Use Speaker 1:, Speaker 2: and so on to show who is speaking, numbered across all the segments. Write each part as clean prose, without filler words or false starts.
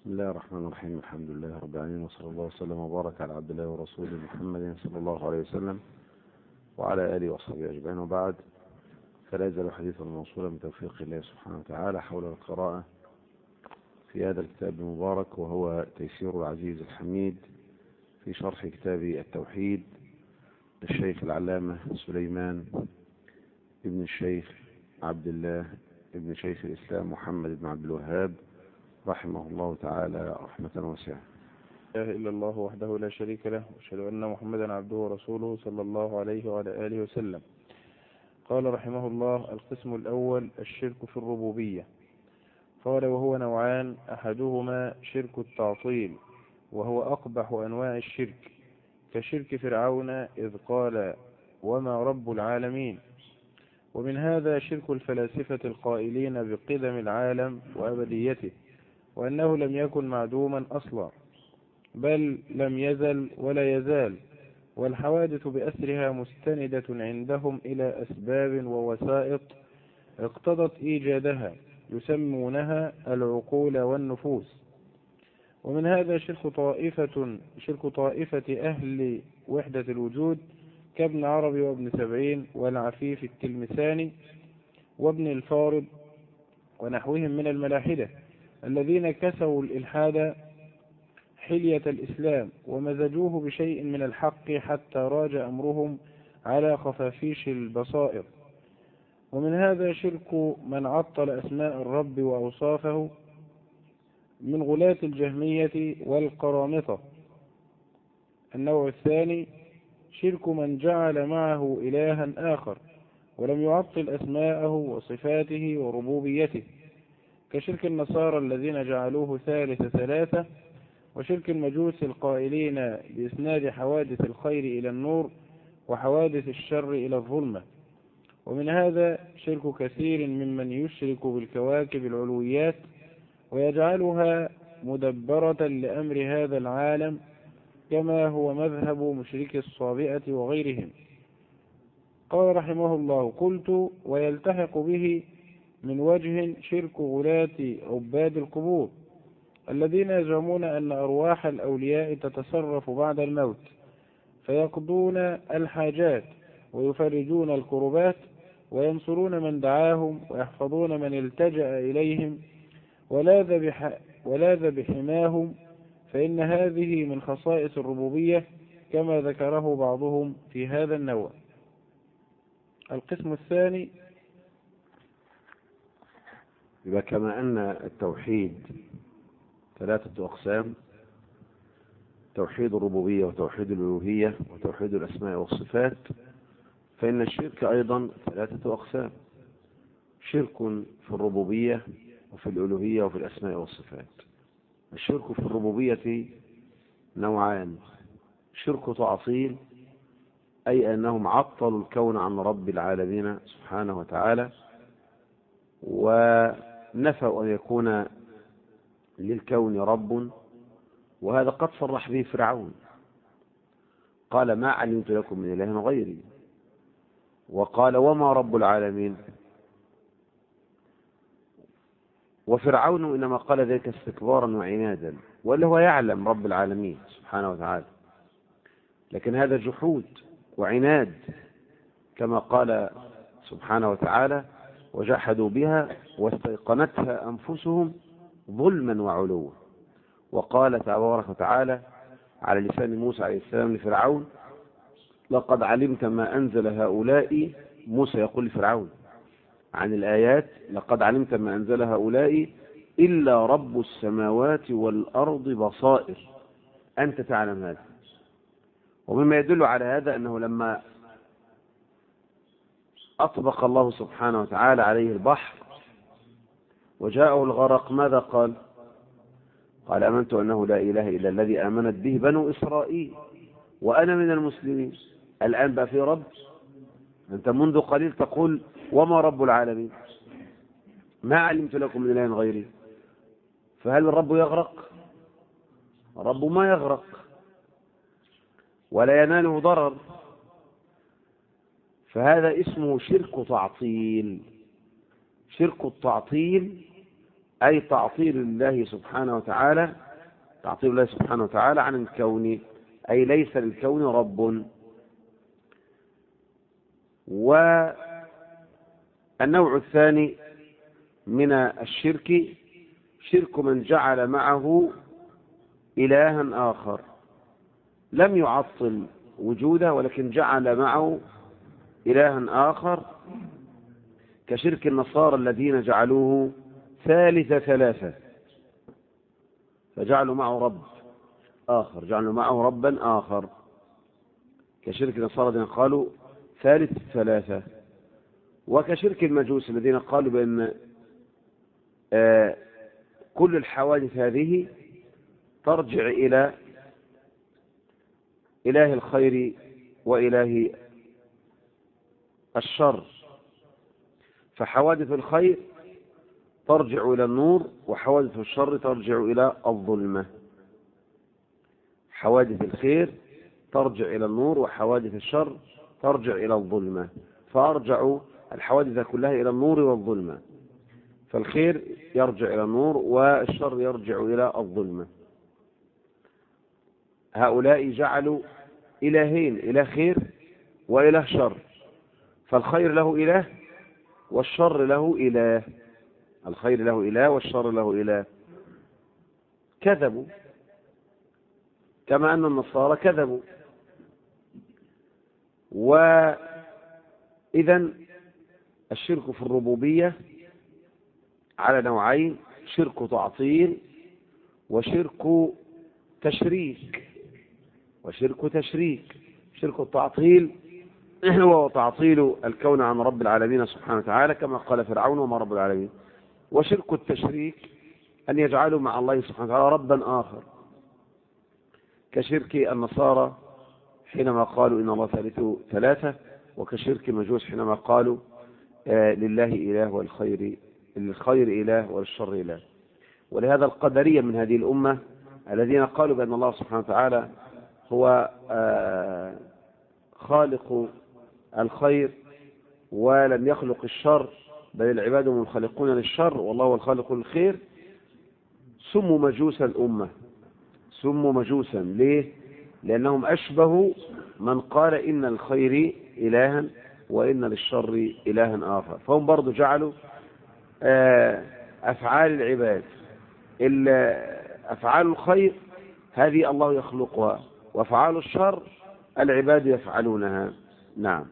Speaker 1: بسم الله الرحمن الرحيم. الحمد لله رب العالمين، وصلى الله وسلم وبارك على عبد الله ورسوله محمد صلى الله عليه وسلم وعلى آله وصحبه أجمعين، وبعد. فلا يزال حديثنا موصولا بتوفيق الله سبحانه وتعالى حول القراءة في هذا الكتاب المبارك، وهو تيسير العزيز الحميد في شرح كتاب التوحيد للشيخ العلامة سليمان ابن الشيخ عبد الله ابن شيخ الإسلام محمد بن عبد الوهاب رحمه الله تعالى رحمة واسعة.
Speaker 2: لا إله إلا الله وحده لا شريك له، وأشهد أن محمدا عبده ورسوله صلى الله عليه وعلى آله وسلم. قال رحمه الله: القسم الأول الشرك في الربوبية. قال: وهو نوعان، أحدهما شرك التعطيل، وهو أقبح أنواع الشرك، كشرك فرعون إذ قال: وما رب العالمين. ومن هذا شرك الفلاسفة القائلين بقدم العالم وأبديته، وأنه لم يكن معدوما أصلا، بل لم يزل ولا يزال، والحوادث بأسرها مستندة عندهم إلى أسباب ووسائط اقتضت إيجادها، يسمونها العقول والنفوس. ومن هذا شرك طائفة أهل وحدة الوجود، كابن عربي وابن سبعين والعفيف التلمساني وابن الفارض ونحوهم من الملاحدة، الذين كسوا الإلحاد حلية الإسلام ومزجوه بشيء من الحق حتى راج أمرهم على خفافيش البصائر. ومن هذا شرك من عطل أسماء الرب وأوصافه من غلاة الجهمية والقرامطة. النوع الثاني شرك من جعل معه إلها آخر ولم يعطل أسماءه وصفاته وربوبيته، كشرك النصارى الذين جعلوه ثالث ثلاثة، وشرك المجوس القائلين بإسناد حوادث الخير إلى النور وحوادث الشر إلى الظلمة. ومن هذا شرك كثير ممن يشرك بالكواكب العلويات ويجعلها مدبرة لأمر هذا العالم، كما هو مذهب مشرك الصابئة وغيرهم. قال رحمه الله: قلت: ويلتحق به من وجه شرك غلاة عباد القبور، الذين يزعمون أن أرواح الأولياء تتصرف بعد الموت، فيقضون الحاجات ويفرجون الكربات وينصرون من دعاهم ويحفظون من التجأ إليهم ولاذ بحماهم، فإن هذه من خصائص الربوبية، كما ذكره بعضهم في هذا النوع. القسم الثاني،
Speaker 1: يبقى كما أن التوحيد ثلاثة أقسام: توحيد الربوبية وتوحيد الألوهية وتوحيد الأسماء والصفات، فإن الشرك أيضا ثلاثة أقسام: شرك في الربوبية وفي الألوهية وفي الأسماء والصفات. الشرك في الربوبية نوعان: شرك تعطيل، أي أنهم عطلوا الكون عن رب العالمين سبحانه وتعالى، ونفوا أن يكون للكون رب، وهذا قد صرح به فرعون، قال: ما علمت لكم من إله غيري، وقال: وما رب العالمين. وفرعون إنما قال ذلك استكبارا وعنادا، ولا هو يعلم رب العالمين سبحانه وتعالى، لكن هذا جحود وعناد، كما قال سبحانه وتعالى: وجحدوا بها واستيقنتها أنفسهم ظلما وعلوا. وقال تبارك وتعالى على لسان موسى عليه السلام لفرعون: لقد علمت ما أنزل هؤلاء. موسى يقول لفرعون عن الآيات: لقد علمت ما أنزل هؤلاء إلا رب السماوات والأرض بصائر، أنت تعلم هذا. ومما يدل على هذا أنه لما أطبق الله سبحانه وتعالى عليه البحر وجاءه الغرق، ماذا قال؟ قال: آمنت أنه لا إله إلا الذي آمنت به بنو إسرائيل وأنا من المسلمين. الآن بقى في رب؟ أنت منذ قليل تقول: وما رب العالمين، ما علمت لكم من إله غيري. فهل الرب يغرق؟ الرب ما يغرق ولا يناله ضرر، فهذا اسمه شرك تعطيل. شرك التعطيل أي تعطيل الله سبحانه وتعالى، تعطيل الله سبحانه وتعالى عن الكون، أي ليس للكون رب. والنوع الثاني من الشرك شرك من جعل معه إلها آخر، لم يعطل وجوده ولكن جعل معه إلها آخر، كشرك النصارى الذين جعلوه ثالث ثلاثة، فجعلوا معه رب آخر، جعلوا معه ربا آخر، كشرك النصارى الذين قالوا ثالث ثلاثة. وكشرك المجوس الذين قالوا بأن كل الحوادث هذه ترجع إلى إله الخير وإله الشر، فحوادث الخير ترجع إلى النور وحوادث الشر ترجع إلى الظلمة. حوادث الخير ترجع إلى النور وحوادث الشر ترجع إلى الظلمة، فأرجع الحوادث كلها إلى النور والظلمة، فالخير يرجع إلى النور والشر يرجع إلى الظلمة. هؤلاء جعلوا إلهين، إله خير وإله شر، فالخير له إله والشر له إله، الخير له إله والشر له إله. كذبوا كما أن النصارى كذبوا. وإذن الشرك في الربوبية على نوعين: شرك تعطيل وشرك تشريك. شرك التعطيل هو تعطيل الكون عن رب العالمين سبحانه وتعالى كما قال فرعون وما رب العالمين. وشرك التشريك أن يجعلوا مع الله سبحانه وتعالى ربا آخر، كشرك النصارى حينما قالوا إن الله ثالث ثلاثة، وكشرك المجوس حينما قالوا لله إله والخير للخير إله وللشر إله. ولهذا القدرية من هذه الأمة الذين قالوا بأن الله سبحانه وتعالى هو خالق الخير ولم يخلق الشر، بل العباد هم الخالقون للشر والله هو الخالق للخير، سموا مجوس الأمة. سموا مجوسا ليه؟ لأنهم أشبهوا من قال إن الخير إلها وإن للشر إلها آخر، فهم برضو جعلوا أفعال العباد، أفعال الخير هذه الله يخلقها، وأفعال الشر العباد يفعلونها. نعم.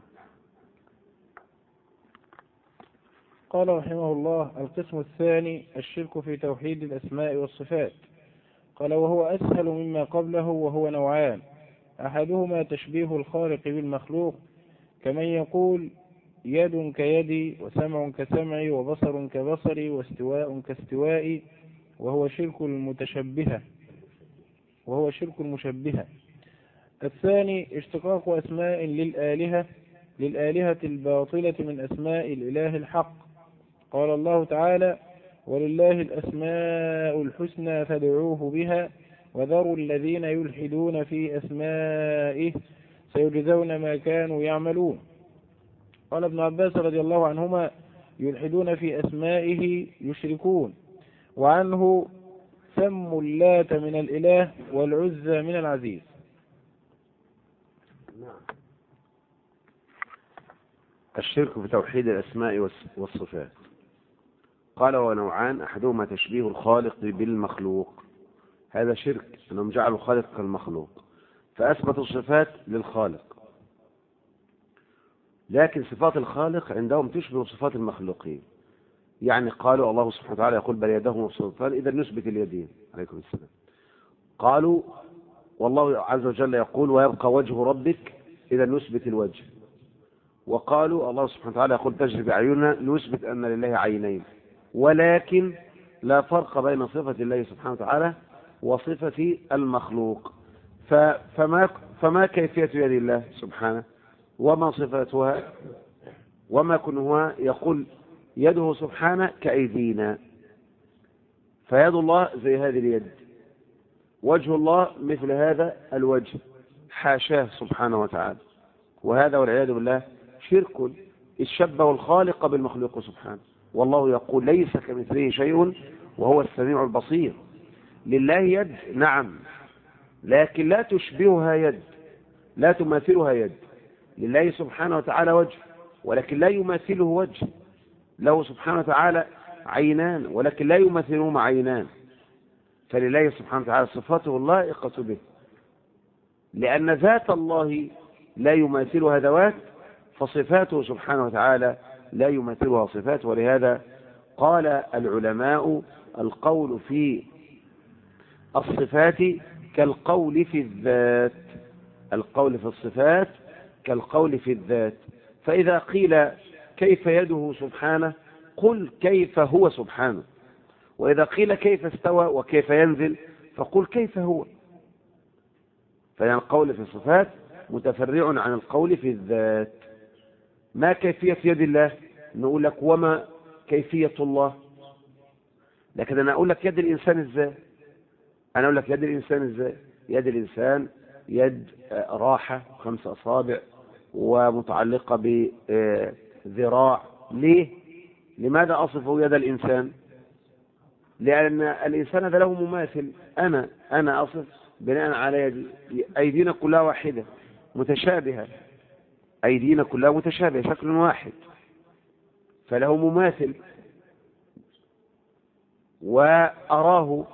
Speaker 2: قال رحمه الله: القسم الثاني الشرك في توحيد الأسماء والصفات. قال: وهو أسهل مما قبله، وهو نوعان: أحدهما تشبيه الخالق بالمخلوق، كمن يقول يد كيدي وسمع كسمعي وبصر كبصري واستواء كاستوائي، وهو شرك المشبهة. الثاني اشتقاق أسماء للآلهة الباطلة من أسماء الإله الحق. قال الله تعالى: ولله الأسماء الحسنى فادعوه بها وذروا الذين يلحدون في أسمائه سيجزون ما كانوا يعملون. قال ابن عباس رضي الله عنهما: يلحدون في أسمائه يشركون. وعنه: سموا اللات من الإله والعزى من العزيز.
Speaker 1: الشرك في توحيد الأسماء والصفات. قال: ونوعان: أحدهما تشبيه الخالق بالمخلوق، هذا شرك، أنهم جعلوا الخالق كالمخلوق فأثبتوا الصفات للخالق، لكن صفات الخالق عندهم تشبه صفات المخلوقين. يعني قالوا الله سبحانه وتعالى يقول بل يداه مبسوطتان، إذا نثبت اليدين عليكم السلام. قالوا والله عز وجل يقول ويبقى وجه ربك، إذا نثبت الوجه. وقالوا الله سبحانه وتعالى يقول تجري بأعيننا، نثبت أن لله عينين. ولكن لا فرق بين صفة الله سبحانه وتعالى وصفة المخلوق. فما كيفية يد الله سبحانه وما صفاتها وما كنها؟ يقول يده سبحانه كأيدينا، فيد الله زي هذه اليد، وجه الله مثل هذا الوجه، حاشاه سبحانه وتعالى. وهذا والعياذ بالله شرك، إذ شبه الخالق بالمخلوق سبحانه، والله يقول ليس كمثله شيء وهو السميع البصير. لله يد، نعم، لكن لا تشبهها يد، لا تماثلها يد. لله سبحانه وتعالى وجه، ولكن لا يماثله وجه. له سبحانه وتعالى عينان، ولكن لا يماثلهما عينان. فلله سبحانه وتعالى صفاته اللائقة به، لأن ذات الله لا يماثلها ذوات، فصفاته سبحانه وتعالى لا يماثلها صفات. ولهذا قال العلماء: القول في الصفات كالقول في الذات. القول في الصفات كالقول في الذات. فإذا قيل كيف يده سبحانه، قل كيف هو سبحانه. وإذا قيل كيف استوى وكيف ينزل، فقل كيف هو. فإن القول في الصفات متفرع عن القول في الذات. ما كيفية يد الله؟ نقول لك وما كيفية الله. لكن أنا أقول لك يد الإنسان إزاي؟ أنا أقول لك يد الإنسان إزاي؟ يد الإنسان يد راحة 5 أصابع ومتعلقة بذراع. ليه؟ لماذا أصفه يد الإنسان؟ لأن الإنسان هذا له مماثل. أنا أصف بناء على يدي. أيدينا كلها واحدة متشابهة، أيدينا كلها متشابهة، شكل واحد، فله مماثل. وأراه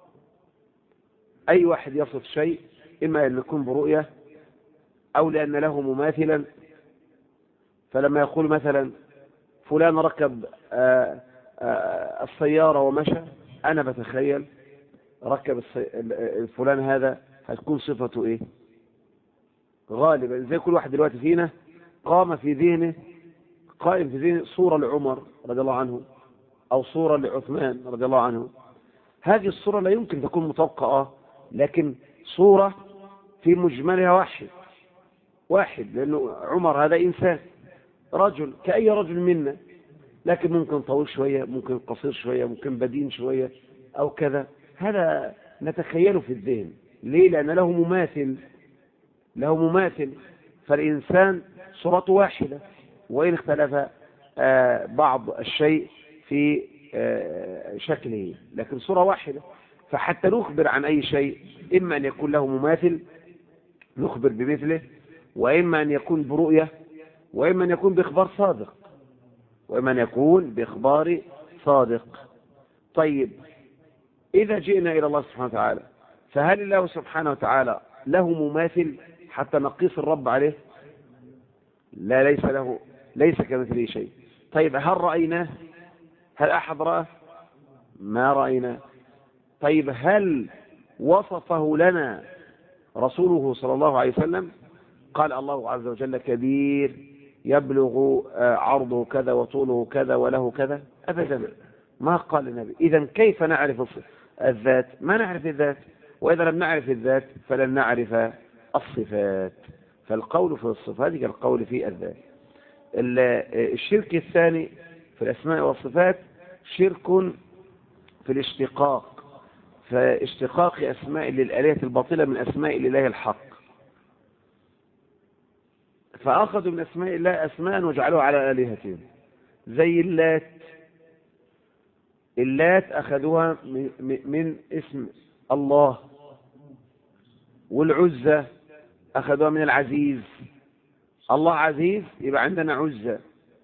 Speaker 1: أي واحد يصف شيء، إما أن يكون برؤية أو لأن له مماثلا. فلما يقول مثلا فلان ركب السيارة ومشى، أنا بتخيل ركب فلان هذا هتكون صفته إيه؟ غالبا زي كل واحد دلوقتي فينا قائم في ذهنه صورة لعمر رضي الله عنه أو صورة لعثمان رضي الله عنه. هذه الصورة لا يمكن تكون مطابقة، لكن صورة في مجملها واحد، لأنه عمر هذا إنسان، رجل كأي رجل منا، لكن ممكن طويل شوية، ممكن قصير شوية، ممكن بدين شوية أو كذا. هذا نتخيله في الذهن. ليه؟ لأن له مماثل. فالإنسان صورته واحدة، وإن اختلف بعض الشيء في شكله، لكن صورة واحدة. فحتى نخبر عن أي شيء، إما أن يكون له مماثل نخبر بمثله، وإما أن يكون برؤية، وإما أن يكون بإخبار صادق. طيب، إذا جئنا إلى الله سبحانه وتعالى، فهل الله سبحانه وتعالى له مماثل حتى نقيس الرب عليه؟ لا، ليس كمثله شيء. طيب، هل رأيناه؟ هل أحد رأى؟ ما رأينا. طيب، هل وصفه لنا رسوله صلى الله عليه وسلم؟ قال الله عز وجل كبير يبلغ عرضه كذا وطوله كذا وله كذا؟ أبدا، ما قال النبي. إذن كيف نعرف الذات؟ ما نعرف الذات، وإذا لم نعرف الذات فلن نعرف الصفات. فالقول في الصفات كالقول في الذات. الشرك الثاني في الأسماء والصفات شرك في الاشتقاق، فاشتقاق أسماء للآلهة الباطلة من أسماء الإله الحق. فأخذوا من أسماء الله أسماء وجعلوها على آلهتهم، زي اللات أخذوها من اسم الله، والعزة أخذوها من العزيز. الله عزيز يبقى عندنا عزة.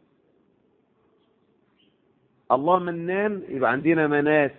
Speaker 1: الله منان يبقى عندنا منات.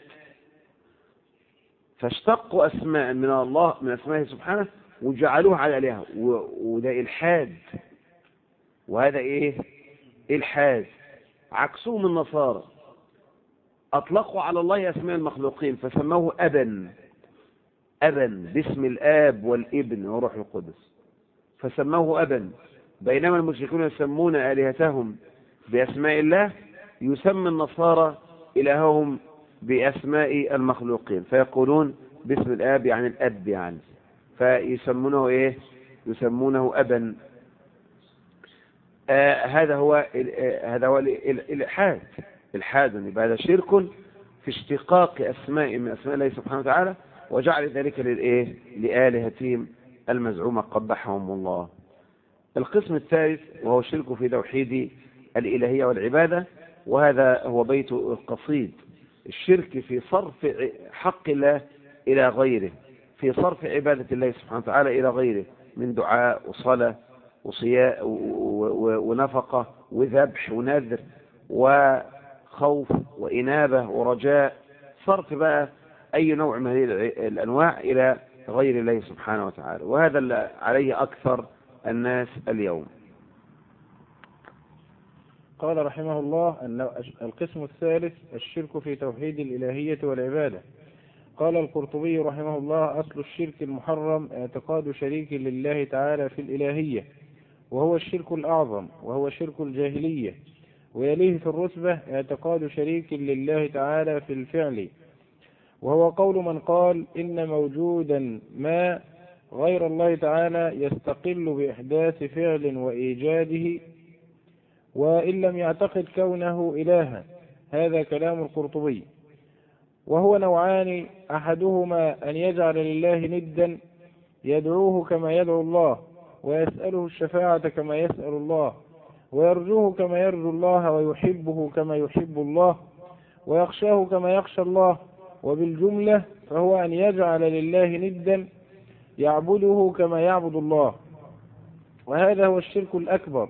Speaker 1: فاشتقوا أسماء من الله من أسمائه سبحانه وجعلوها على آلهة، وده إلحاد. وهذا إيه؟ إلحاد. عكسهم النصارى، أطلقوا على الله أسماء المخلوقين فسموه أبا باسم الآب والابن وروح القدس، فسموه أبا. بينما المشركون يسمون آلهتهم بأسماء الله، يسمى النصارى إلههم بأسماء المخلوقين، فيقولون باسم الآب يعني الأب يعني، فيسمونه إيه؟ يسمونه أبا. هذا هو الإلحاد. يبقى هذا شرك في اشتقاق أسماء من أسماء الله سبحانه وتعالى وجعل ذلك لآلهتهم المزعومة قبحهم الله. القسم الثالث وهو الشرك في توحيد الإلهية والعبادة، وهذا هو بيت القصيد الشرك في صرف حق الله إلى غيره، في صرف عبادة الله سبحانه وتعالى إلى غيره من دعاء وصلاة وصياء ونفقة وذبح ونذر وخوف وإنابة ورجاء، صرف بقى أي نوع من هذه الأنواع إلى غير الله سبحانه وتعالى، وهذا اللي عليه أكثر الناس اليوم.
Speaker 2: قال رحمه الله أن القسم الثالث الشرك في توحيد الإلهية والعبادة. قال القرطبي رحمه الله: أصل الشرك المحرم اعتقاد شريك لله تعالى في الإلهية، وهو الشرك الأعظم، وهو شرك الجاهلية. ويليه في الرتبة اعتقاد شريك لله تعالى في الفعل، وهو قول من قال إن موجودا ما غير الله تعالى يستقل بإحداث فعل وإيجاده وإن لم يعتقد كونه إلها. هذا كلام القرطبي. وهو نوعان: أحدهما أن يجعل لله ندا يدعوه كما يدعو الله، ويسأله الشفاعة كما يسأل الله، ويرجوه كما يرجو الله، ويحبه كما يحب الله، ويخشاه كما يخشى الله. وبالجملة فهو أن يجعل لله ندا يعبده كما يعبد الله، وهذا هو الشرك الأكبر،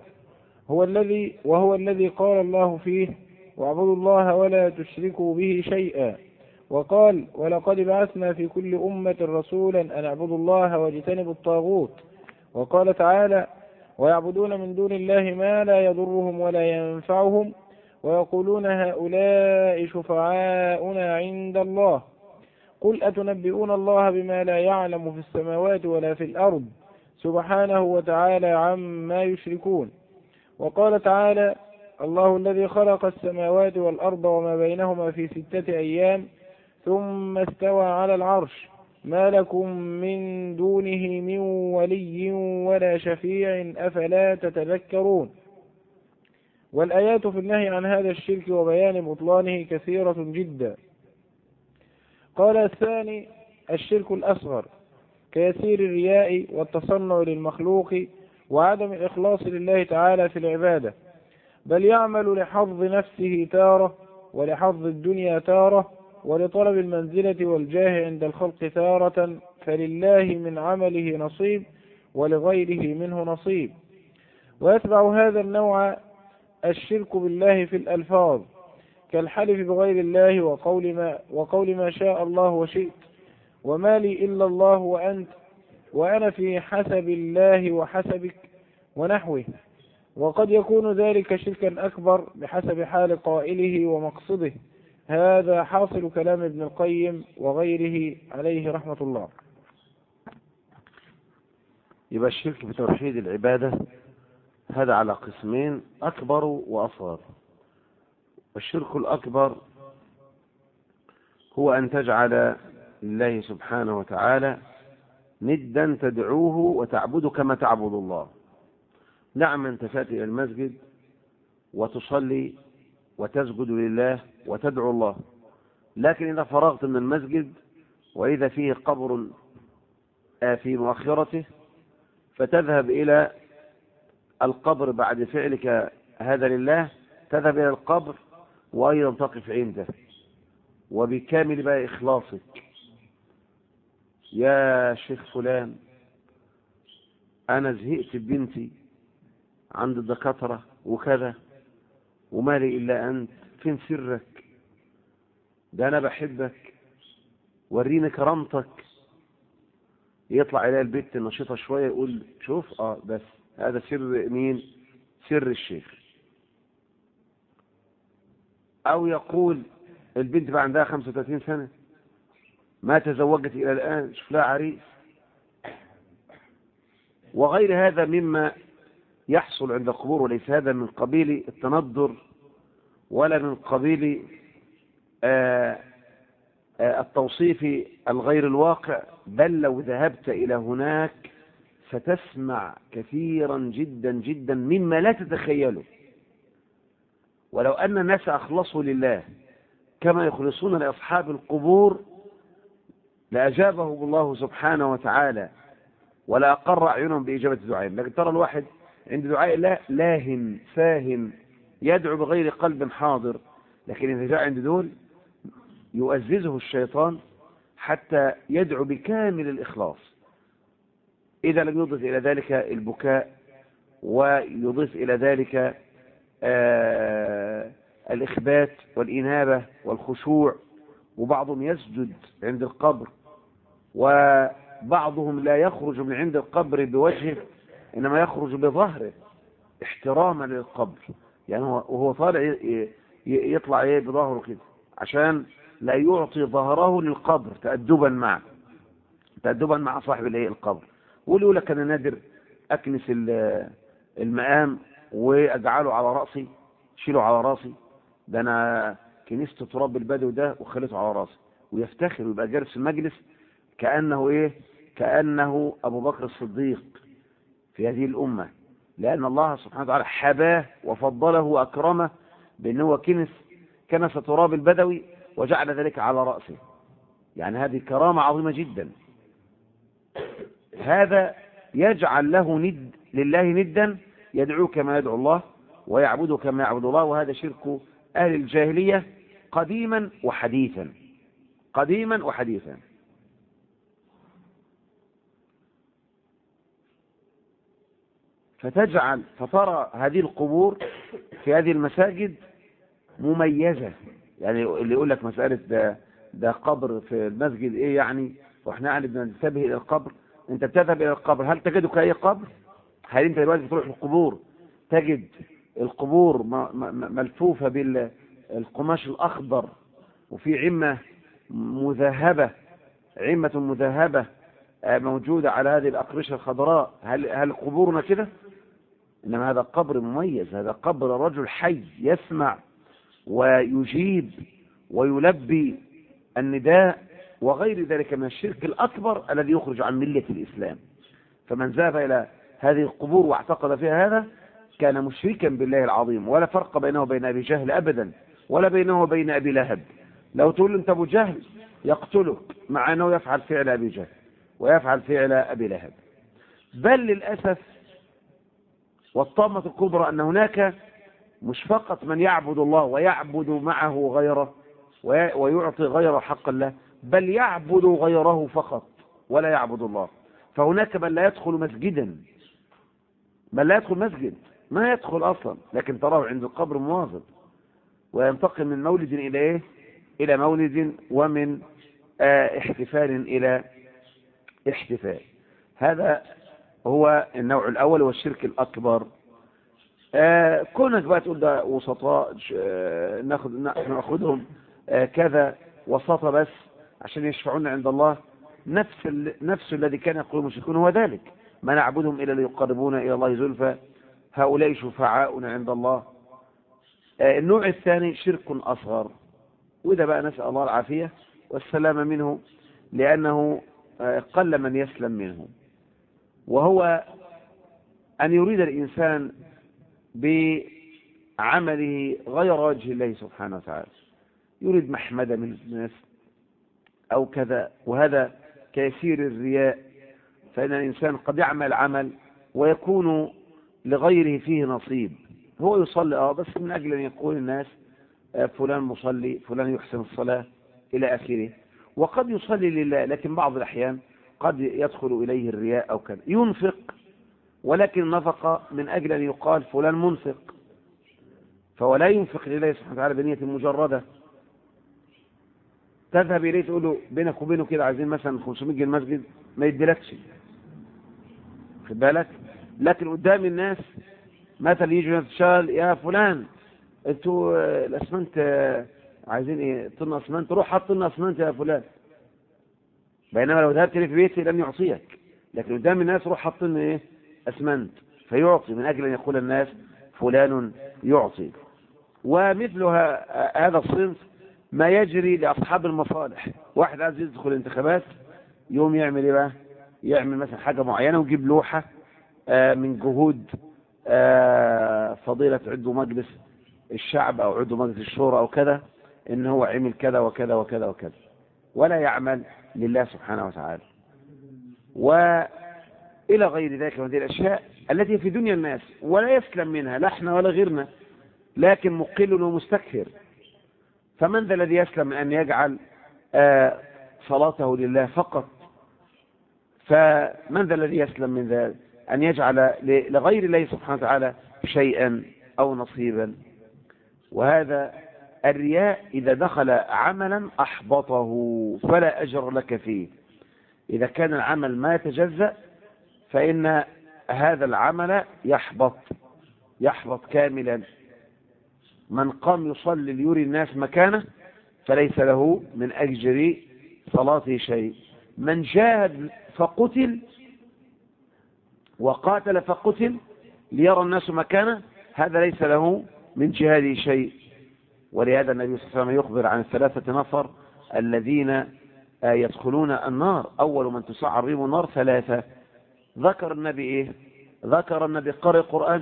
Speaker 2: وهو الذي قال الله فيه: واعبدوا الله ولا تشركوا به شيئا. وقال: ولقد بعثنا في كل أمة رسولا أن اعبدوا الله واجتنبوا الطاغوت. وقال تعالى: ويعبدون من دون الله ما لا يضرهم ولا ينفعهم ويقولون هؤلاء شفعاؤنا عند الله. قل أتنبئون الله بما لا يعلم في السماوات ولا في الأرض سبحانه وتعالى عما يشركون. وقال تعالى: الله الذي خلق السماوات والأرض وما بينهما في 6 أيام ثم استوى على العرش ما لكم من دونه من ولي ولا شفيع أفلا تتذكرون. والآيات في النهي عن هذا الشرك وبيان بطلانه كثيرة جدا. قال الثاني الشرك الأصغر كيسير الرياء والتصنع للمخلوق وعدم الإخلاص لله تعالى في العبادة، بل يعمل لحظ نفسه تارة، ولحظ الدنيا تارة، ولطلب المنزلة والجاه عند الخلق تارة، فلله من عمله نصيب ولغيره منه نصيب. ويتبع هذا النوع الشرك بالله في الألفاظ كالحلف بغير الله وقول ما شاء الله وشئت، وما لي إلا الله وأنت، وأنا في حسب الله وحسبك، ونحوه. وقد يكون ذلك شركا أكبر بحسب حال قائله ومقصده. هذا حاصل كلام ابن القيم وغيره عليه رحمة الله.
Speaker 1: يبقى الشرك بتوحيد العبادة هذا على قسمين: أكبر وأصغر. والشرك الأكبر هو أن تجعل لله سبحانه وتعالى ندا تدعوه وتعبده كما تعبد الله. نعم، أنت تأتي إلى المسجد وتصلي وتسجد لله وتدعو الله، لكن إذا فرغت من المسجد وإذا فيه قبر في مؤخرته فتذهب إلى القبر بعد فعلك هذا لله، تذهب إلى القبر وأيضا تقف عنده وبكامل بقى إخلاصك: يا شيخ فلان، أنا زهقت ببنتي عند الدكاترة وكذا، وما لي إلا أنت، فين سرك؟ ده أنا بحبك، وريني كرامتك. يطلع إلى البيت النشيطة شوية يقول: شوف بس هذا سر مين؟ سر الشيخ. أو يقول: البنت بقى عندها 35 سنة ما تزوجت إلى الآن، شوف لها عريس. وغير هذا مما يحصل عند القبور، وليس هذا من قبيل التندر ولا من قبيل التوصيف الغير الواقع، بل لو ذهبت إلى هناك ستسمع كثيرا جدا جدا مما لا تتخيله. ولو أن الناس أخلصوا لله كما يخلصون لأصحاب القبور لأجابهم الله سبحانه وتعالى ولا أقر أعينهم بإجابة دعائهم. لكن ترى الواحد عند دعاء الله لاهن فاهم، يدعو بغير قلب حاضر، لكن إذا جاء عند دول يؤززه الشيطان حتى يدعو بكامل الإخلاص. إذا لم يضف إلى ذلك البكاء ويضيف إلى ذلك الإخبات والإنابة والخشوع، وبعضهم يسجد عند القبر، وبعضهم لا يخرج من عند القبر بوجهه إنما يخرج بظهره احتراما للقبر، يعني وهو طالع يطلع بظهره كده عشان لا يعطي ظهره للقبر تأدبا مع صاحب القبر. واللي يقول لك أنا نادر أكنس المقام وأجعله على رأسي، شيله على رأسي، ده أنا كنست تراب البدو ده وخليته على رأسي، ويفتخر ويبقى جالس في المجلس كأنه أبو بكر الصديق في هذه الأمة، لأن الله سبحانه وتعالى حباه وفضله وأكرمه بأنه كنس تراب البدوي وجعل ذلك على رأسه. يعني هذه كرامة عظيمة جدا. هذا يجعل لله ندا يدعو كما يدعو الله ويعبده كما يعبد الله، وهذا شرك أهل الجاهلية قديما وحديثا. فترى هذه القبور في هذه المساجد مميزة. يعني اللي يقول لك مسألة ده قبر في المسجد ايه يعني، واحنا يعني بننتبه الى القبر. انت بتذهب الى القبر، هل تجده كأي قبر؟ هل انت دلوقتي بتروح القبور تجد القبور ملفوفة بالقماش الأخضر وفي عمة مذهبة موجودة على هذه الأقرشة الخضراء؟ هل قبورنا كده؟ إنما هذا قبر مميز، هذا قبر رجل حي يسمع ويجيب ويلبي النداء وغير ذلك من الشرك الأكبر الذي يخرج عن ملة الإسلام. فمن ذهب إلى هذه القبور واعتقد فيها هذا كان مشركا بالله العظيم، ولا فرق بينه وبين أبي جهل أبدا، ولا بينه وبين أبي لهب. لو تقول له أنت أبو جهل يقتلك، مع أنه يفعل فعل أبي جهل ويفعل فعل أبي لهب. بل للأسف والطامة الكبرى أن هناك مش فقط من يعبد الله ويعبد معه غيره ويعطي غيره حق الله، بل يعبد غيره فقط ولا يعبد الله. فهناك من لا يدخل مسجدا، ما يدخل أصلا، لكن تراه عند القبر مواظب وينتقل من مولد إلى إلى مولد، ومن احتفال إلى احتفال. هذا هو النوع الأول والشرك الأكبر. كونك بقى تقول ده وسطاء ناخذهم كذا وسطاء بس عشان يشفعون عند الله، نفس الذي كان يقول المشركون هو ذلك: ما نعبدهم إلا ليقربونا إلى الله زلفى، هؤلاء شفعاؤنا عند الله. النوع الثاني شرك أصغر، وإذا بقى نسأل الله العافية والسلام منه، لأنه قل من يسلم منه، وهو أن يريد الإنسان بعمله غير وجه الله سبحانه وتعالى، يريد محمدة من الناس أو كذا، وهذا كيسير الرياء. فإن الإنسان قد يعمل عمل ويكون لغيره فيه نصيب. هو يصلي بس من أجل أن يقول الناس فلان مصلي، فلان يحسن الصلاة إلى آخره، وقد يصلي لله، لكن بعض الأحيان قد يدخل إليه الرياء أو كذا. ينفق، ولكن نفق من أجل أن يقال فلان منفق، فهو لا ينفق لله سبحانه وتعالى بنية مجردة. تذهب إليه تقول له بينك وبينه كده عايزين مثلا 500 جنيه المسجد، ما يديلكش، خد بالك. لكن قدام الناس مثلا يجي يتشال: يا فلان انتوا الاسمنت عايزين ايه؟ طن اسمنت، روح حط طن اسمنت يا فلان. بينما لو ذهبت لي في بيتي لن يعطيك، لكن قدام الناس روح حط لنا ايه؟ اسمنت، فيعطي من اجل ان يقول الناس فلان يعطي. ومثل هذا الصنف ما يجري لاصحاب المصالح. واحد عايز يدخل الانتخابات، يوم يعمل ايه بقى؟ يعمل مثلا حاجه معينه ويجيب لوحه من جهود فضيله عضو مجلس الشعب او عضو مجلس الشورى او كذا، ان هو عمل كذا وكذا وكذا وكذا، ولا يعمل لله سبحانه وتعالى. والى غير ذلك من هذه الاشياء التي في دنيا الناس ولا يسلم منها لا احنا ولا غيرنا، لكن مقل ومستكثر. فمن ذا الذي يسلم من أن يجعل صلاته لله فقط؟ فمن ذا الذي يسلم من ذلك أن يجعل لغير الله سبحانه وتعالى شيئا أو نصيبا؟ وهذا الرياء إذا دخل عملا أحبطه فلا أجر لك فيه. إذا كان العمل ما يتجزأ فإن هذا العمل يحبط كاملا. من قام يصلي ليري الناس مكانه فليس له من أجر صلاته شيء. من جاهد فقتل وقاتل فقتل ليرى الناس مكانه هذا ليس له من جهاده شيء. ولهذا النبي صلى الله عليه وسلم يخبر عن 3 نفر الذين يدخلون النار، أول من تسعر بهم النار 3. ذكر النبي إيه؟ ذكر النبي قارئ القرآن،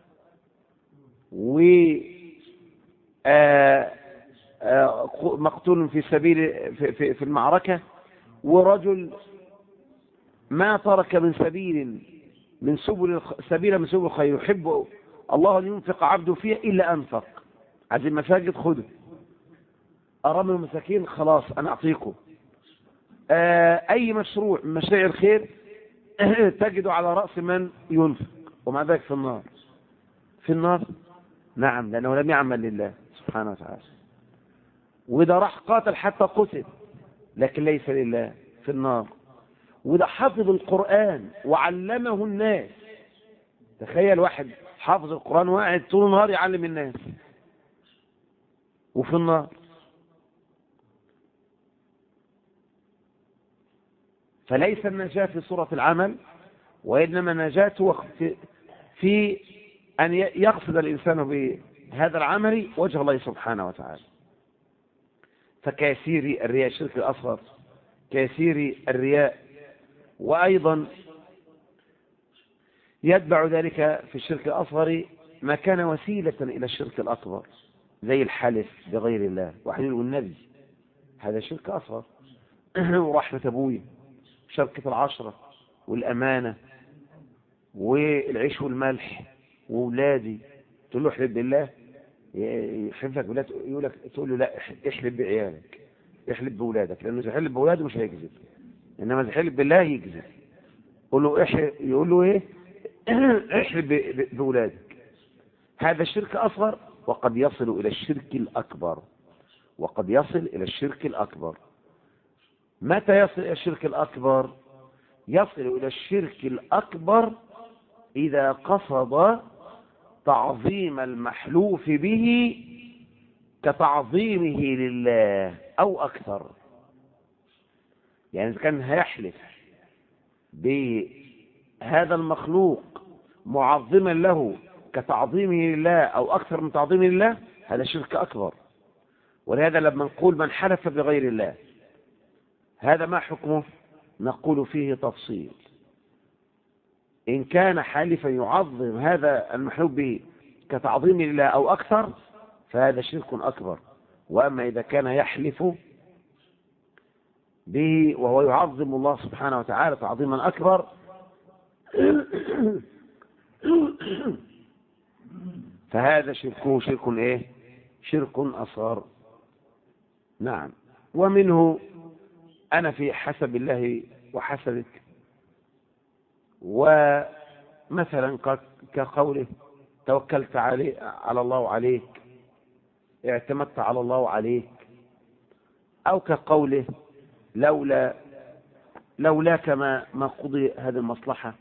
Speaker 1: ومقتول في سبيل في المعركة، ورجل ما ترك من سبيل من سبل الخير يحب الله أن ينفق عبده فيه إلا أنفق. عايز المساجد خده، أرامل المساكين خلاص أنا أعطيكم. أي مشروع من مشاريع الخير تجده على رأس من ينفق، ومع ذلك في النار. نعم، لأنه لم يعمل لله سبحانه وتعالى. وإذا راح قاتل حتى قتل لكن ليس لله في النار. وإذا حفظ القرآن وعلمه الناس، تخيل واحد حافظ القرآن وقاعد طول النهار يعلم الناس وفي النار. فليس النجاة في صورة العمل، وإنما نجاته في أن يقصد الإنسان بهذا العمل وجه الله سبحانه وتعالى. فكيسير الرياء الشرك الأصغر كيسير الرياء. وأيضا يتبع ذلك في الشرك الأصغر ما كان وسيلة إلى الشرك الأكبر، زي الحلف بغير الله وحليل النبي، هذا شرك أصغر. ورحمة أبوي، شركة العشرة والأمانة والعيش والملح وولادي، تقول له احلف بالله يحلفك بالله، يقول لك تقول له لا احلف بعيالك، احلف بولادك، لأنه إذا حلف بولاده مش هيكذب، إنما إذا حلف بالله يكذب. يقول له ايه احلف بولادك. هذا شرك أصغر، وقد يصل إلى الشرك الأكبر. متى يصل إلى الشرك الأكبر؟ يصل إلى الشرك الأكبر إذا قصد تعظيم المحلوف به كتعظيمه لله أو أكثر. يعني إذا كان هيحلف بهذا المخلوق معظما له كتعظيمه لله أو أكثر من تعظيمه لله، هذا شرك أكبر. ولهذا لما نقول من حلف بغير الله هذا ما حكمه؟ نقول فيه تفصيل. إن كان حالفا يعظم هذا المحلوف به كتعظيم لله أو أكثر فهذا شرك أكبر. وأما إذا كان يحلف به وهو يعظم الله سبحانه وتعالى تعظيما أكبر فهذا شركه شرك أصغر. نعم. ومنه أنا في حسب الله وحسبك، ومثلا كقوله توكلت على الله وعليك، اعتمدت على الله وعليك، أو كقوله لولاك ما قضي هذه المصلحة،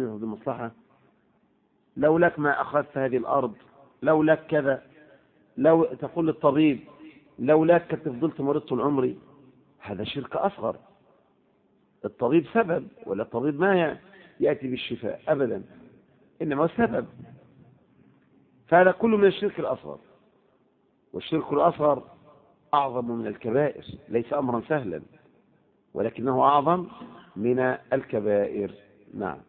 Speaker 1: لولاك ما أخذت هذه الأرض، لولاك كذا. لو تقول للطبيب لولاك كنت فضلت مريض طول عمري، هذا شرك أصغر. الطبيب سبب، ولا الطبيب ما يأتي بالشفاء أبدا، إنما هو سبب. فهذا كله من الشرك الأصغر. والشرك الأصغر أعظم من الكبائر، ليس أمرا سهلا ولكنه أعظم من الكبائر. نعم.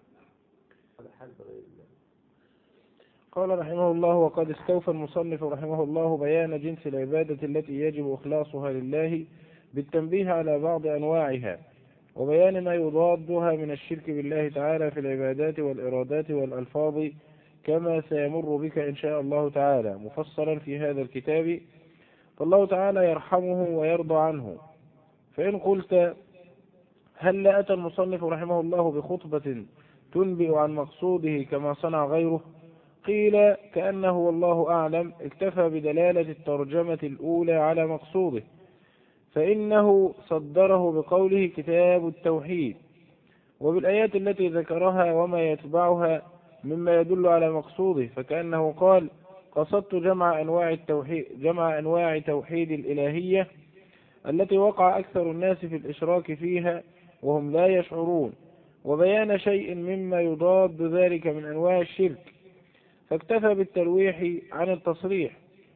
Speaker 2: قال رحمه الله: وقد استوفى المصنف رحمه الله بيان جنس العبادة التي يجب إخلاصها لله بالتنبيه على بعض أنواعها، وبيان ما يضادها من الشرك بالله تعالى في العبادات والإرادات والألفاظ، كما سيمر بك إن شاء الله تعالى مفصلا في هذا الكتاب. فالله تعالى يرحمه ويرضى عنه. فإن قلت هل لا أتى المصنف رحمه الله بخطبة تنبئ عن مقصوده كما صنع غيره؟ قيل كأنه والله أعلم اكتفى بدلالة الترجمة الأولى على مقصوده، فإنه صدره بقوله كتاب التوحيد، وبالآيات التي ذكرها وما يتبعها مما يدل على مقصوده، فكأنه قال قصدت جمع أنواع توحيد الإلهية التي وقع أكثر الناس في الإشراك فيها وهم لا يشعرون، وبيان شيء مما يضاد ذلك من أنواع الشرك، فاكتفى بالتلويح عن التصريح.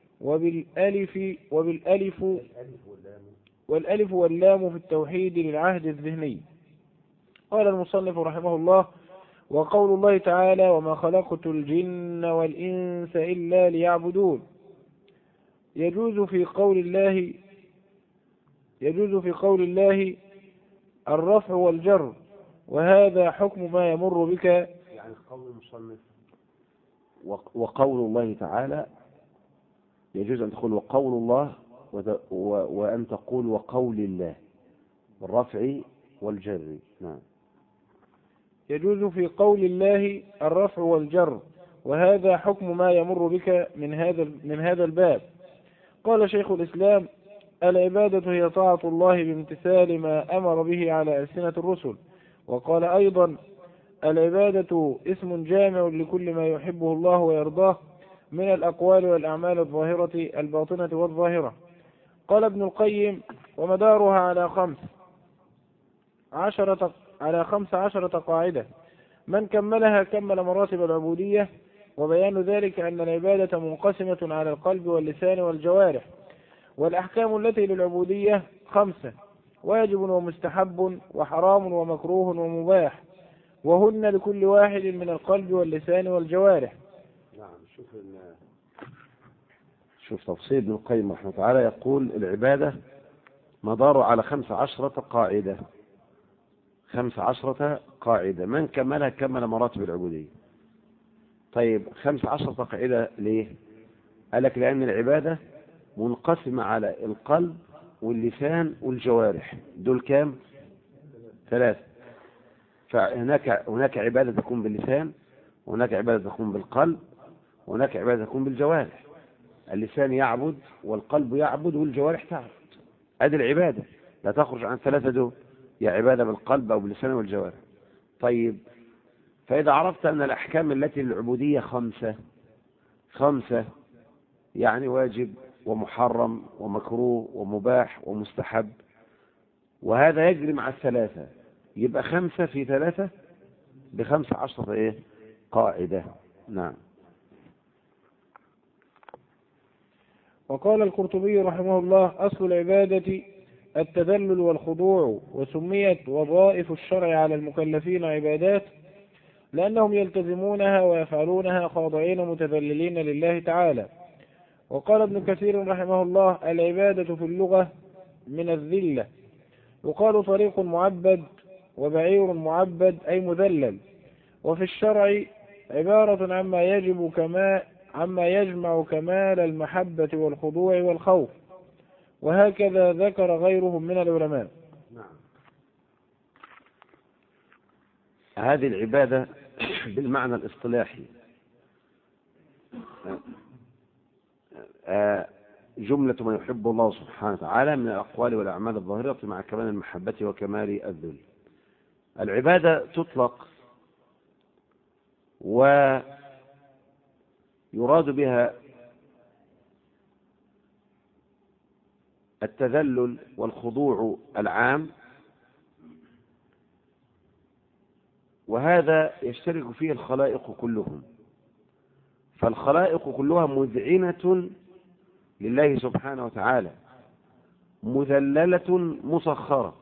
Speaker 2: والألف واللام في التوحيد للعهد الذهني. قال المصنف رحمه الله: وقول الله تعالى وما خلقت الجن والإنس إلا ليعبدون، يجوز في قول الله الرفع والجر، وهذا حكم ما يمر بك.
Speaker 1: يعني قول المصنف وقول الله تعالى يجوز أن تقول وقول الله وأن تقول وقول الله بالرفع والجر. نعم.
Speaker 2: يجوز في قول الله الرفع والجر، وهذا حكم ما يمر بك من هذا الباب. قال شيخ الإسلام: العبادة هي طاعة الله بامتثال ما أمر به على ألسنة الرسل. وقال أيضا: العبادة اسم جامع لكل ما يحبه الله ويرضاه من الأقوال والأعمال الظاهرة الباطنة والظاهرة. قال ابن القيم: ومدارها على 15 قاعدة، من كملها كمل مراتب العبودية. وبيان ذلك أن العبادة منقسمة على القلب واللسان والجوارح، والأحكام التي للعبودية 5: واجب ومستحب وحرام ومكروه ومباح، وهن لكل واحد من القلب واللسان والجوارح.
Speaker 1: نعم. شوف تفصيل ابن القيم رحمه الله تعالى، يقول العبادة مدار على 15 قاعدة. 15 قاعدة من كملها كمل مراتب العبودية. طيب 15 قاعدة ليه؟ قال لك لأن العبادة منقسمة على القلب واللسان والجوارح. دول كام؟ 3. فهناك عبادة تكون باللسان، وهناك عبادة تكون بالقلب، وهناك عبادة تكون بالجوارح. اللسان يعبد والقلب يعبد والجوارح تعبد. هذه العبادة لا تخرج عن 3 دول، يا عبادة بالقلب أو باللسان والجوارح. طيب فإذا عرفت أن الأحكام التي للعبودية 5 يعني واجب ومحرم ومكروه ومباح ومستحب، وهذا يجري مع 3، يبقى 5 في 3 ب15 قاعدة. نعم.
Speaker 2: وقال القرطبي رحمه الله: أصل العبادة التذلل والخضوع، وسميت وظائف الشرع على المكلفين عبادات لأنهم يلتزمونها ويفعلونها خاضعين متذللين لله تعالى. وقال ابن كثير رحمه الله: العبادة في اللغة من الذلة، يقال طريق معبد وبعير معبد أي مذلل. وفي الشرع عبارة عما يجمع كمال المحبة والخضوع والخوف، وهكذا ذكر غيرهم من العلماء.
Speaker 1: نعم. هذه العبادة بالمعنى الاصطلاحي جملة ما يحب الله سبحانه وتعالى من الأقوال والأعمال الظاهرة مع كمال المحبة وكمال الذل. العبادة تطلق ويراد بها التذلل والخضوع العام، وهذا يشترك فيه الخلائق كلهم، فالخلائق كلها مذعنة لله سبحانه وتعالى، مذللة مسخرة،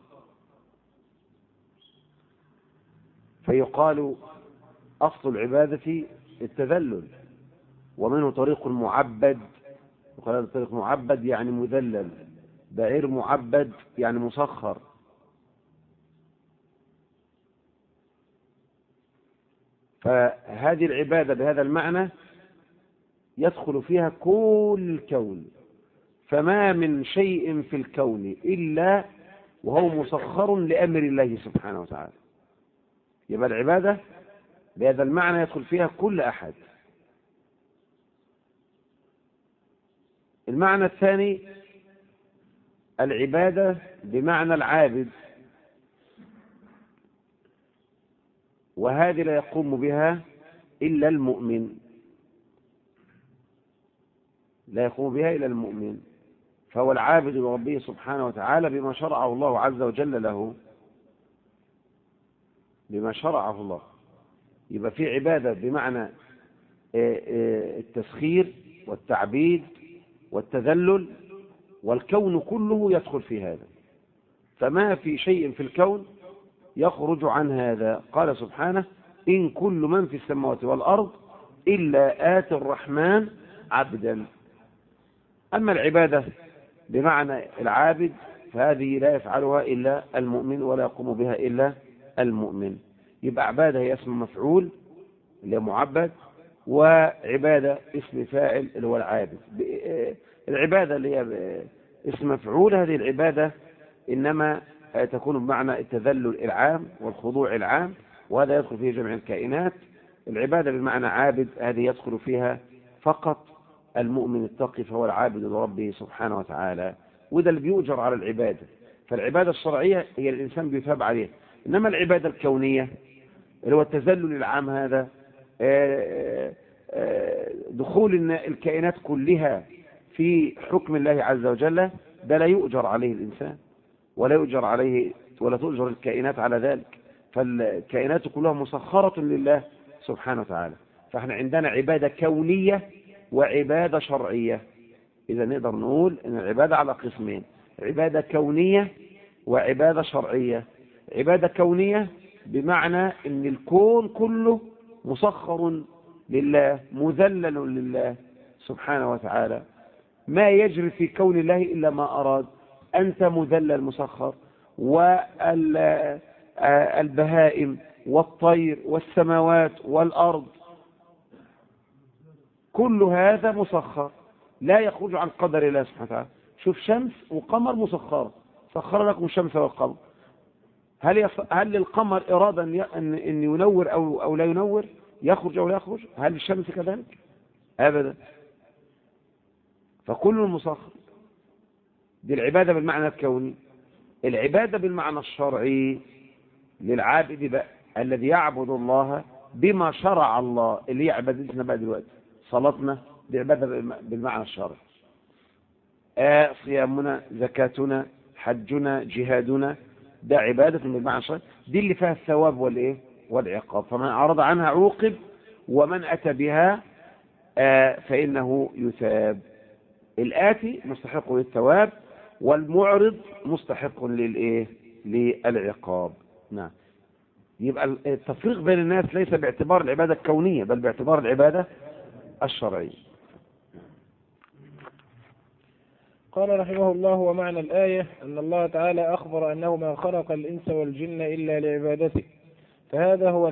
Speaker 1: فيقال أصل العبادة التذلل، ومنه طريق معبد، وقال هذا طريق معبد يعني مذلل، بعير معبد يعني مسخر. فهذه العبادة بهذا المعنى يدخل فيها كل الكون، فما من شيء في الكون إلا وهو مسخر لأمر الله سبحانه وتعالى. يبقى العبادة بهذا المعنى يدخل فيها كل أحد. المعنى الثاني العبادة بمعنى العابد، وهذه لا يقوم بها إلا المؤمن، لا يقوم بها إلا المؤمن، فهو العابد لربه سبحانه وتعالى بما شرعه الله عز وجل له، بما شرعه الله. يبقى في عبادة بمعنى التسخير والتعبيد والتذلل، والكون كله يدخل في هذا، فما في شيء في الكون يخرج عن هذا. قال سبحانه: إن كل من في السماوات والأرض إلا آتي الرحمن عبدا. أما العبادة بمعنى العابد فهذه لا يفعلها إلا المؤمن ولا يقوم بها إلا المؤمن. يبقى عبادة هي اسم مفعول اللي هي معبد، وعبادة اسم فاعل اللي هو العابد. العبادة اللي هي اسم مفعول، هذه العبادة إنما تكون بمعنى التذلل العام والخضوع العام، وهذا يدخل فيه جميع الكائنات. العبادة بمعنى عابد هذه يدخل فيها فقط المؤمن التقي، فهو العابد لربه سبحانه وتعالى، وده اللي بيؤجر على العبادة. فالعبادة الشرعية هي الإنسان بيثاب عليها، إنما العبادة الكونية اللي هو التذلل العام، هذا دخول الكائنات كلها في حكم الله عز وجل، ده لا يؤجر عليه الإنسان ولا يؤجر عليه ولا تؤجر الكائنات على ذلك، فالكائنات كلها مسخرة لله سبحانه وتعالى. فاحنا عندنا عبادة كونية وعبادة شرعية. إذا نقدر نقول إن العبادة على قسمين: عبادة كونية وعبادة شرعية. عبادة كونية بمعنى إن الكون كله مسخر لله مذلل لله سبحانه وتعالى، ما يجري في كون الله إلا ما أراد. أنت مذلل مسخر، والبهائم والطير والسماوات والأرض كل هذا مسخر لا يخرج عن قدر الله سبحانه وتعالى. شوف شمس وقمر مسخرة، سخر لكم الشمس والقمر. هل للقمر إرادة أن ينور أو لا ينور، يخرج أو لا يخرج؟ هل الشمس كذلك؟ أبدا. فكل مسخر. دي العبادة بالمعنى الكوني. العبادة بالمعنى الشرعي للعابد بقى الذي يعبد الله بما شرع الله، اللي هي عبادتنا بقى دلوقتي. صلاتنا دي عبادة بالمعنى الشرعي، صيامنا، زكاتنا، حجنا، جهادنا، ده عبادة بالمعنى الشرعي، دي اللي فيها الثواب والإيه والعقاب. فمن أعرض عنها عوقب، ومن أتى بها فإنه يثاب. الآتي مستحق للثواب، والمعرض مستحق للإيه للعقاب. نعم. يبقى التفريق بين الناس ليس باعتبار العبادة الكونية، بل باعتبار العبادة الشرعية.
Speaker 2: قال رحمه الله: ومعنى الآية أن الله تعالى أخبر أنه ما خلق الإنس والجن إلا لعبادته، فهذا هو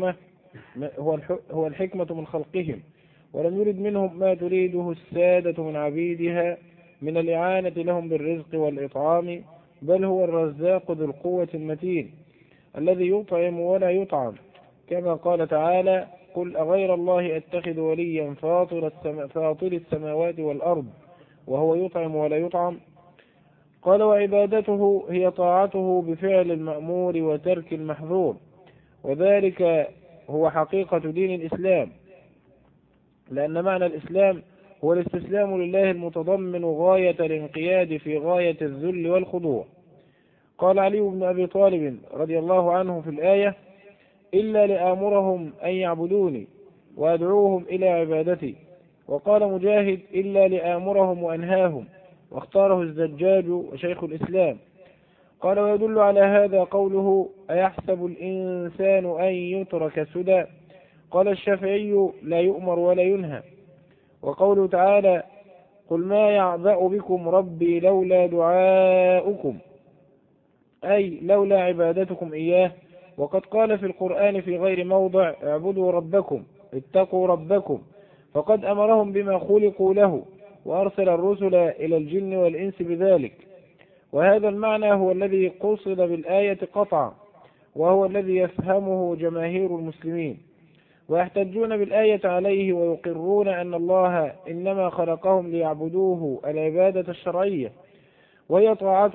Speaker 2: الحكمة من خلقهم، ولم يرد منهم ما تريده السادة من عبيدها من الإعانة لهم بالرزق والإطعام، بل هو الرزاق ذو القوة المتين الذي يطعم ولا يطعم، كما قال تعالى: قل أغير الله أتخذ وليا فاطر السماوات والأرض وهو يطعم ولا يطعم. قال: وعبادته هي طاعته بفعل المأمور وترك المحظور، وذلك هو حقيقة دين الإسلام، لأن معنى الإسلام هو الاستسلام لله المتضمن غاية الانقياد في غاية الذل والخضوع. قال علي بن أبي طالب رضي الله عنه في الآية: إلا لآمرهم أن يعبدوني وأدعوهم إلى عبادتي. وقال مجاهد: إلا لآمرهم وأنهاهم، واختاره الزجاج وشيخ الإسلام. قال: ويدل على هذا قوله: أيحسب الإنسان أن يترك سدى. قال الشافعي: لا يؤمر ولا ينهى. وقوله تعالى: قل ما يعبأ بكم ربي لولا دعاؤكم، أي لولا عبادتكم إياه. وقد قال في القرآن في غير موضع: اعبدوا ربكم اتقوا ربكم، فقد أمرهم بما خلقوا له، وأرسل الرسل إلى الجن والإنس بذلك. وهذا المعنى هو الذي قصد بالآية قطعا، وهو الذي يفهمه جماهير المسلمين، ويحتجون بالآية عليه ويقرون أن الله إنما خلقهم ليعبدوه العبادة الشرعية، وهي طاعته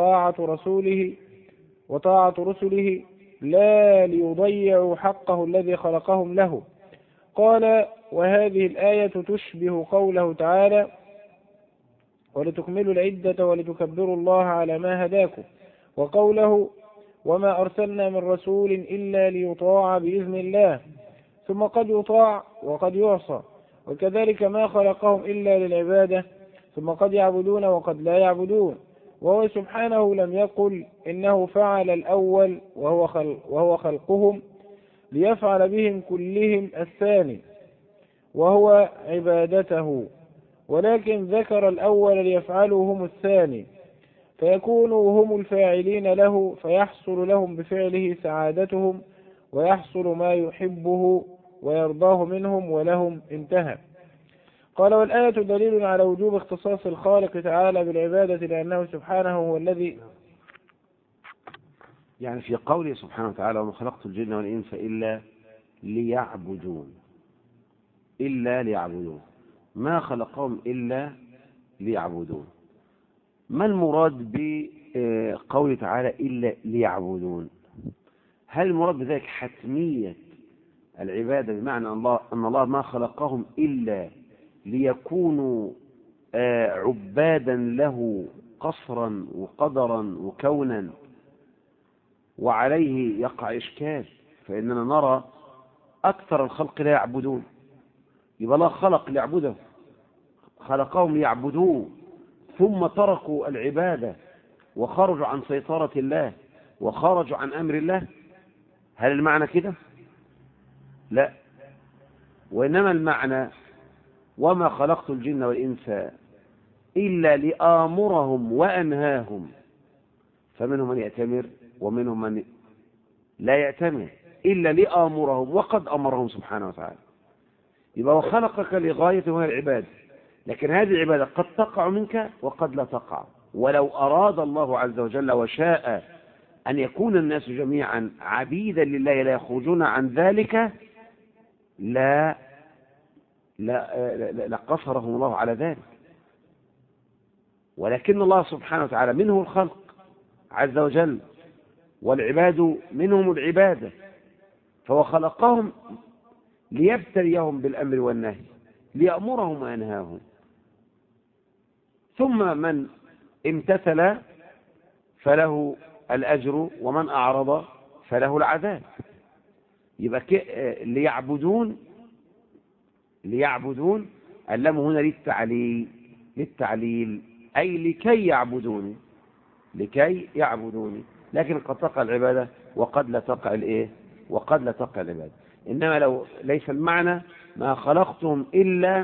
Speaker 2: وطاعة رسله لا ليضيعوا حقه الذي خلقهم له. قال: وهذه الآية تشبه قوله تعالى: ولتكملوا العدة ولتكبروا الله على ما هداكم، وقوله: وما أرسلنا من رسول إلا ليطاع بإذن الله، ثم قد يطاع وقد يعصى. وكذلك ما خلقهم إلا للعبادة، ثم قد يعبدون وقد لا يعبدون. وهو سبحانه لم يقل إنه فعل الأول وهو خلقهم ليفعل بهم كلهم الثاني وهو عبادته، ولكن ذكر الأول ليفعلوا هم الثاني، فيكونوا هم الفاعلين له، فيحصل لهم بفعله سعادتهم، ويحصل ما يحبه ويرضاه منهم ولهم. انتهى. قال: والآية دليل على وجوب اختصاص الخالق تعالى بالعبادة، لأنه سبحانه هو الذي،
Speaker 1: يعني في قوله سبحانه وتعالى: وما خلقت الجن والإنس إلا ليعبدون، ما خلقهم إلا ليعبدون. ما المراد بقوله تعالى إلا ليعبدون؟ هل المراد بذلك حتمية العبادة، بمعنى أن الله ما خلقهم إلا ليكونوا عبادا له قصرا وقدرا وكونا؟ وعليه يقع إشكال، فإننا نرى أكثر الخلق لا يعبدون. يبقى الله خلق ليعبده، خلقهم ليعبدوه، ثم تركوا العبادة وخرجوا عن سيطرة الله وخرجوا عن أمر الله. هل المعنى كده؟ لا، وإنما المعنى: وما خلقت الجن والإنس إلا لآمرهم وأنهاهم، فمنهم من يأتمر ومنهم من لا يأتمر، إلا لآمرهم، وقد أمرهم سبحانه وتعالى. يبقى وخلقك لغاية وهي العبادة، لكن هذه العبادة قد تقع منك وقد لا تقع. ولو أراد الله عز وجل وشاء أن يكون الناس جميعا عبيدا لله لا يخرجون عن ذلك لقصرهم الله على ذلك. ولكن الله سبحانه وتعالى منه الخلق عز وجل، والعباد منهم العبادة، فهو خلقهم ليبتليهم بالأمر والنهي، ليأمرهم وينهاهم. ثم من امتثل فله الأجر، ومن أعرض فله العذاب. يبقى ليعبدون اللام هنا للتعليل، أي لكي يعبدوني. لكن قد تقع العبادة وقد لا تقع العبادة. إنما لو ليس المعنى ما خلقتهم إلا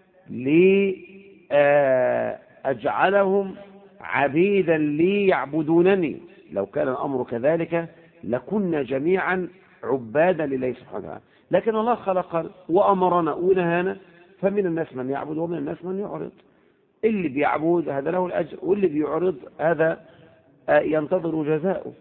Speaker 1: لأجعلهم عبيدا لي يعبدونني، لو كان الأمر كذلك لكنا جميعا عبادا لله سبحانه وتعالى. لكن الله خلق وأمرنا ونهانا، فمن الناس من يعبد ومن الناس من يعرض. اللي بيعبد هذا له الأجر، واللي بيعرض هذا ينتظر جزاؤه.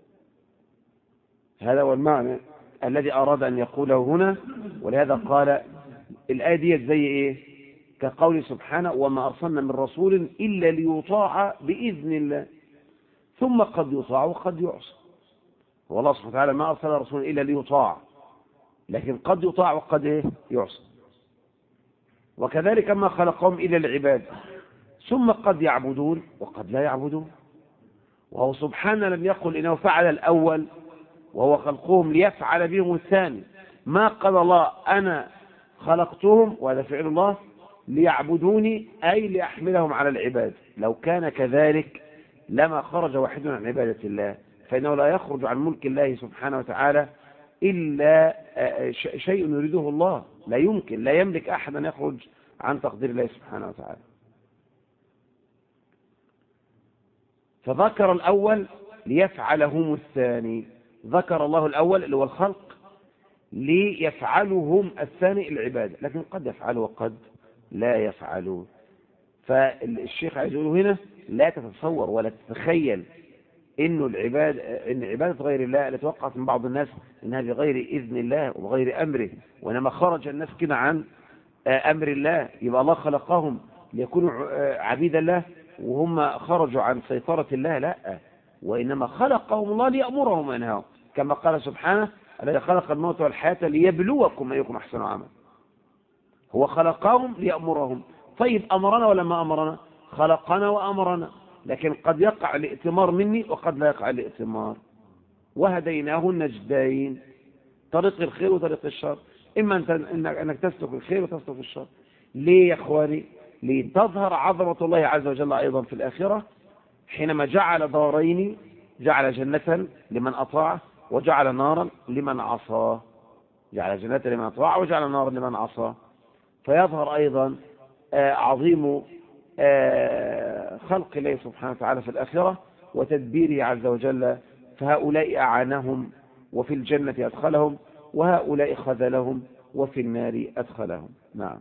Speaker 1: هذا هو المعنى الذي أراد أن يقوله هنا. ولهذا قال الآية دي زي إيه؟ كقول سبحانه: وما أرسلنا من رسول إلا ليطاع بإذن الله، ثم قد يطاع وقد يعصى. والله سبحانه وتعالى ما أرسل رسول إلا ليطاع، لكن قد يطاع وقد يعصى. وكذلك ما خلقهم إلا العباد، ثم قد يعبدون وقد لا يعبدون. وهو سبحانه لم يقل إنه فعل الأول وهو خلقهم ليفعل بهم الثاني. ما قال الله أنا خلقتهم، وهذا فعل الله، ليعبدوني أي لأحملهم على العباد. لو كان كذلك لما خرج واحد عن عبادة الله، فإنه لا يخرج عن ملك الله سبحانه وتعالى إلا شيء يريده الله. لا يمكن، لا يملك أحد أن يخرج عن تقدير الله سبحانه وتعالى. فذكر الأول ليفعلهم الثاني. ذكر الله الأول اللي هو الخلق ليفعلهم الثاني العبادة، لكن قد يفعلوا وقد لا يفعلوا. فالشيخ عايز يقوله هنا لا تتصور ولا تتخيل إنه إن عبادة غير الله التي وقعت من بعض الناس إنها بغير إذن الله وبغير أمره، وإنما خرج الناس كده عن أمر الله، يبقى الله خلقهم ليكونوا عبيد الله وهم خرجوا عن سيطرة الله. لا، وإنما خلقهم الله ليأمرهم وينهاهم، كما قال سبحانه الذي خلق الموت والحياة ليبلوكم أيكم أحسن عملا. هو خلقهم ليأمرهم. طيب أمرنا ولا ما أمرنا؟ خلقنا وأمرنا، لكن قد يقع الائتمار مني وقد لا يقع الائتمار. وهديناه النجدين، طريق الخير وطريق الشر، إما أنك تسلك الخير وتسلك الشر. ليه يا إخواني؟ لتظهر عظمة الله عز وجل أيضا في الآخرة، حينما جعل دارين، جعل جنة لمن أطاعه وجعل نارا لمن عصاه، جعل جنة لمن أطاعه وجعل نارا لمن عصاه. فيظهر أيضا عظيم خلق الله سبحانه وتعالى في الآخرة وتدبيره عز وجل. فهؤلاء أعانهم وفي الجنة أدخلهم، وهؤلاء خذلهم وفي النار أدخلهم. نعم.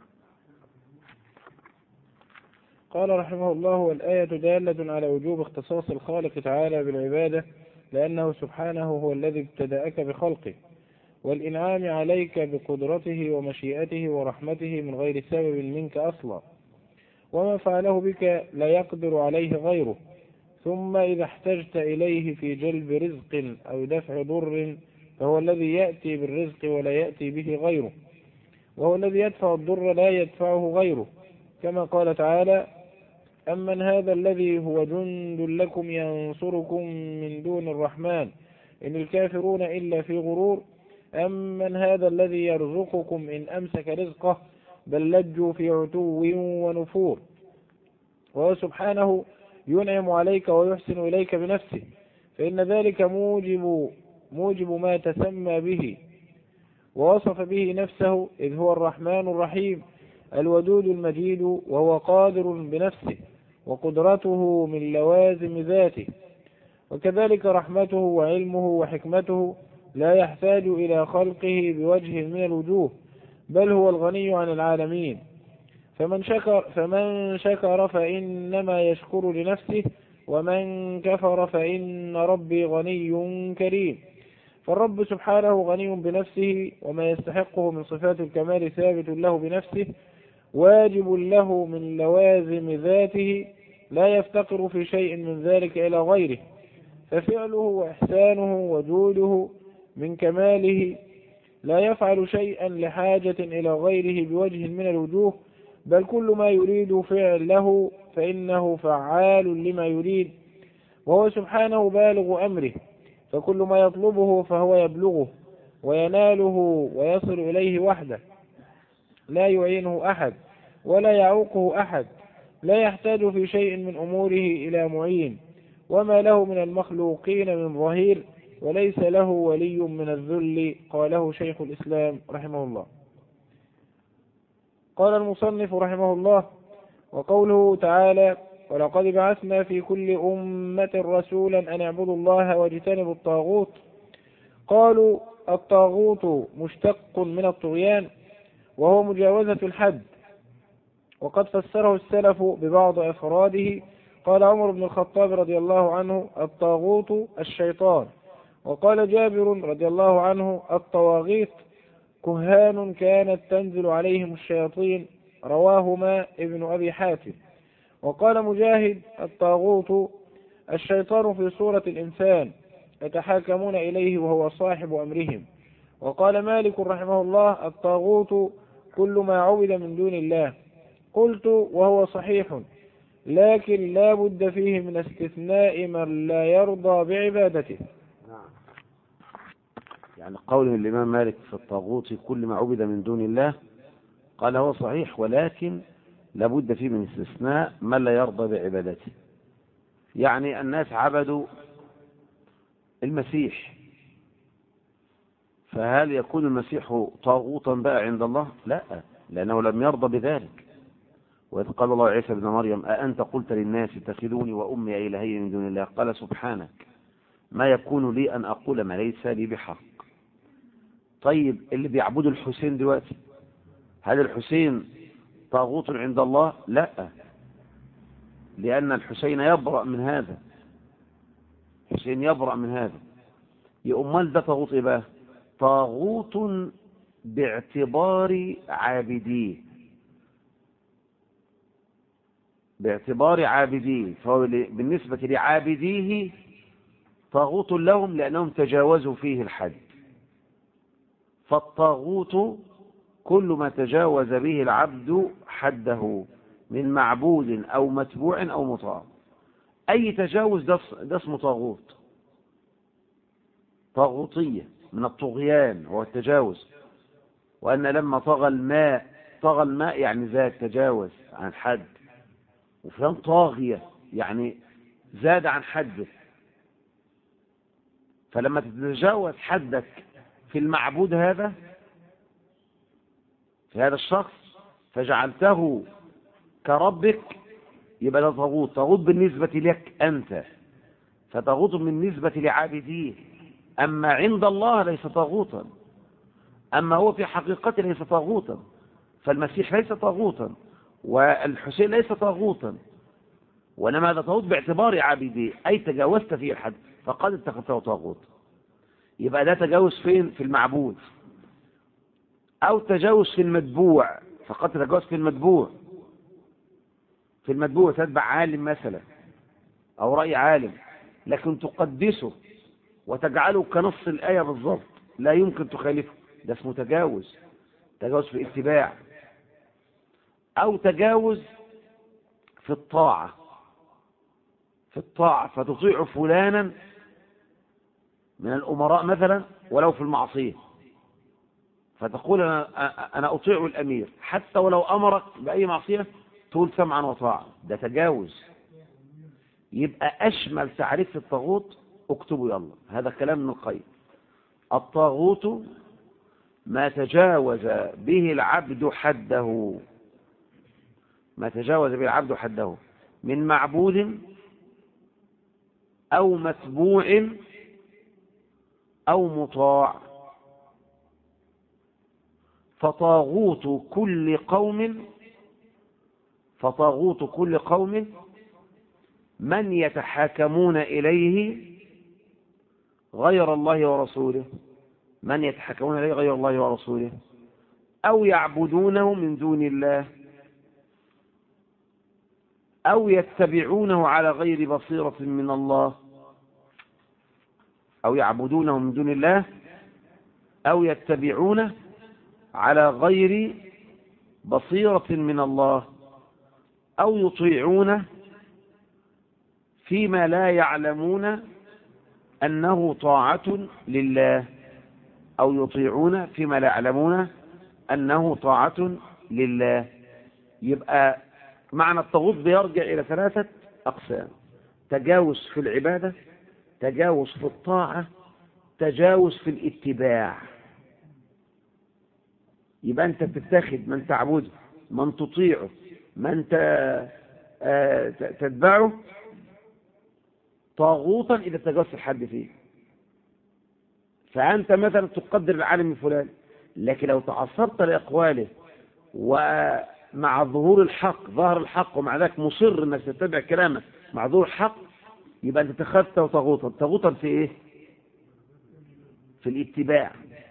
Speaker 2: قال رحمه الله: والآية دالة على وجوب اختصاص الخالق تعالى بالعبادة، لأنه سبحانه هو الذي ابتدأك بخلقه والإنعام عليك بقدرته ومشيئته ورحمته من غير سبب منك أصلا، وما فعله بك لا يقدر عليه غيره. ثم إذا احتجت إليه في جلب رزق أو دفع ضر فهو الذي يأتي بالرزق ولا يأتي به غيره، وهو الذي يدفع الضر لا يدفعه غيره، كما قال تعالى: أمن هذا الذي هو جند لكم ينصركم من دون الرحمن إن الكافرون إلا في غرور، أمن هذا الذي يرزقكم إن أمسك رزقه بل لجوا في عتو ونفور. وهو سبحانه ينعم عليك ويحسن إليك بنفسه، فإن ذلك موجب ما تسمى به ووصف به نفسه، إذ هو الرحمن الرحيم الودود المجيد، وهو قادر بنفسه وقدرته من لوازم ذاته. وكذلك رحمته وعلمه وحكمته لا يحتاج إلى خلقه بوجه من الوجوه، بل هو الغني عن العالمين. فمن شكر فإنما يشكر لنفسه، ومن كفر فإن ربي غني كريم. فالرب سبحانه غني بنفسه، وما يستحقه من صفات الكمال ثابت له بنفسه واجب له من لوازم ذاته، لا يفتقر في شيء من ذلك إلى غيره. ففعله وإحسانه وجوده من كماله، لا يفعل شيئا لحاجة إلى غيره بوجه من الوجوه، بل كل ما يريد فعله فإنه فعال لما يريد، وهو سبحانه بالغ أمره، فكل ما يطلبه فهو يبلغه ويناله ويصل إليه وحده، لا يعينه أحد ولا يعوقه أحد، لا يحتاج في شيء من أموره إلى معين، وما له من المخلوقين من ظهير، وليس له ولي من الذل. قاله شيخ الإسلام رحمه الله. قال المصنف رحمه الله: وقوله تعالى: ولقد بعثنا في كل أمة رسولا أن اعبدوا الله واجتنبوا الطاغوت. قالوا: الطاغوت مشتق من الطغيان، وهو مجاوزة الحد، وقد فسره السلف ببعض أفراده. قال عمر بن الخطاب رضي الله عنه: الطاغوت الشيطان. وقال جابر رضي الله عنه: الطواغيت كهان كانت تنزل عليهم الشياطين. رواهما ابن أبي حاتم. وقال مجاهد: الطاغوت الشيطان في صورة الإنسان يتحاكمون إليه وهو صاحب أمرهم. وقال مالك رحمه الله: الطاغوت كل ما عبد من دون الله. قلت: وهو صحيح، لكن لا بد فيه من استثناء من لا يرضى بعبادته.
Speaker 1: يعني قوله الإمام مالك في الطاغوت كل ما عبد من دون الله، قال هو صحيح، ولكن لابد فيه من استثناء من لا يرضى بعبادته. يعني الناس عبدوا المسيح، فهل يكون المسيح طاغوتا بقى عند الله؟ لا، لأنه لم يرضى بذلك. وإذ قال الله عيسى ابن مريم: أأنت قلت للناس اتخذوني وأمي إلهين من دون الله؟ قال: سبحانك، ما يكون لي أن أقول ما ليس لي بحق. طيب اللي بيعبدوا الحسين دلوقتي، هل الحسين طاغوت عند الله؟ لا، لأن الحسين يبرأ من هذا، الحسين يبرأ من هذا. يؤمل ده طاغوت إيه بقى؟ طاغوت باعتبار عابديه، باعتبار عابديه، فهو بالنسبة لعابديه طاغوت لهم لأنهم تجاوزوا فيه الحد. فالطاغوت كل ما تجاوز به العبد حده من معبود أو متبوع أو مطاع. أي تجاوز ده اسمه طاغوت، طاغوتية من الطغيان هو التجاوز. وأن لما طغى الماء يعني زاد، تجاوز عن حد. وفلان طاغية يعني زاد عن حده. فلما تتجاوز حدك في المعبود هذا، في هذا الشخص، فجعلته كربك، يبقى ده طاغوت. طاغوت بالنسبة لك أنت، فطاغوت بالنسبة لعابديه. أما عند الله ليس طاغوتا، أما هو في حقيقته ليس طاغوتا. فالمسيح ليس طاغوتا، والحسين ليس طاغوتا، وإنما هذا طاغوت باعتبار عابديه، أي تجاوزت فيه الحد فقد اتخذته طاغوت. يبقى ده تجاوز فين؟ في المعبود. أو تجاوز في المتبوع، فقد تجاوز في المتبوع. في المتبوع تتبع عالم مثلا أو رأي عالم، لكن تقدسه وتجعله كنص الآية بالضبط، لا يمكن تخالفه، ده اسمه تجاوز، تجاوز في الاتباع. أو تجاوز في الطاعة، في الطاعة فتطيع فلانا من الأمراء مثلا ولو في المعصية، فتقول أنا أطيع الأمير حتى ولو أمرك بأي معصية، تقول سمعا وطاعة، ده تجاوز. يبقى أشمل تعريف الطاغوت اكتبوا يلا، هذا كلام ابن القيم. الطاغوت ما تجاوز به العبد حده، ما تجاوز به العبد حده من معبود أو متبوع أو مطاع. فطاغوت كل قوم من يتحاكمون إليه غير الله ورسوله، من يتحاكمون إليه غير الله ورسوله، أو يعبدونه من دون الله، أو يتبعونه على غير بصيرة من الله، أو يعبدونه من دون الله أو يتبعونه على غير بصيرة من الله، أو يطيعونه فيما لا يعلمون أنه طاعة لله، أو يطيعون فيما لا يعلمون أنه طاعة لله. يبقى معنى الطاغوت بيرجع إلى 3 أقسام: تجاوز في العبادة، تجاوز في الطاعة، تجاوز في الاتباع. يبقى أنت بتتخذ من تعبده، من تطيعه، من تتبعه طاغوتا إذا تجاوزت الحد فيه. فأنت مثلا تقدر العالم الفلاني، لكن لو تعصبت لأقواله ومع ظهور الحق، ظهر الحق، ومع ذلك مصر أنك تتبع كلامه مع ظهور الحق، يبقى أنت اتخذته طاغوتا. طاغوتا في إيه؟ في الاتباع.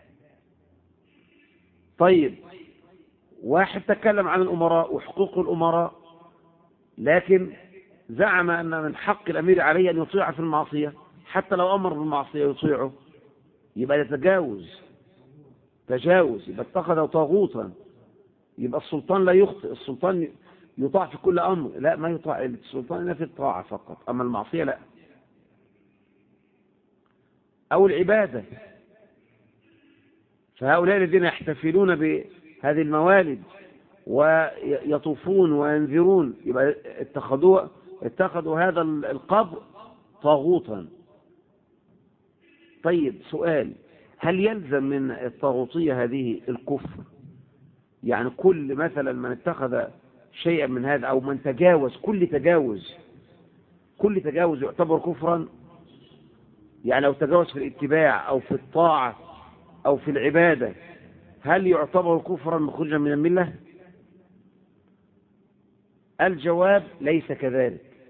Speaker 1: طيب، واحد تكلم عن الأمراء وحقوق الأمراء، لكن زعم أن من حق الأمير عليه أن يطيع في المعصية، حتى لو أمر بالمعصية يطيعه، يبقى يتجاوز، تجاوز، يبقى اتخذه طاغوتا. يبقى السلطان لا يخطئ، السلطان يطاع في كل أمر، لا، ما يطاع السلطان إلا في الطاعة فقط، أما المعصية لا. أو العبادة، فهؤلاء الذين يحتفلون بهذه الموالد ويطوفون وينذرون، يبقى اتخذوا هذا القبر طاغوتا. طيب، سؤال: هل يلزم من الطاغوتية هذه الكفر؟ يعني كل مثلا من اتخذ شيئا من هذا، أو من تجاوز، كل تجاوز يعتبر كفرا؟ يعني لو تجاوز في الاتباع أو في الطاعة أو في العبادة، هل يعتبر كفرا مخرجا من الملة؟ الجواب: ليس كذلك.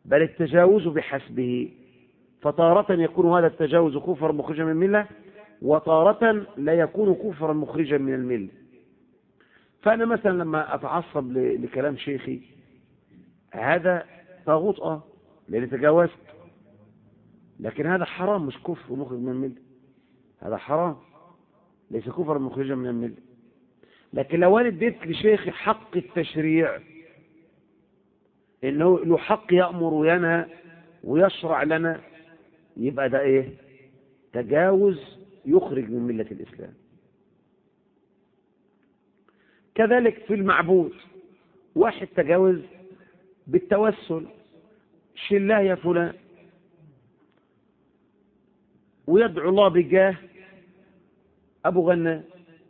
Speaker 1: بل التجاوز بحسبه، فتارة يكون هذا التجاوز كفرا مخرجا من الملة، وتارة لا يكون كفرا مخرجا من الملة. فأنا مثلا لما أتعصب لكلام شيخي هذا طاغوت لأني تجاوزت، لكن هذا حرام مش كفر مخرج من الملة، هذا حرام ليس كفرا مخرجا من الملة. لكن لو أنا اديت لشيخي حق التشريع، إنه له حق يأمر وينهى ويشرع لنا، يبقى ده إيه؟ تجاوز يخرج من ملة الإسلام. كذلك في المعبود، واحد تجاوز بالتوسل، شله يا فلان، ويدعو الله بجاه أبو غنى،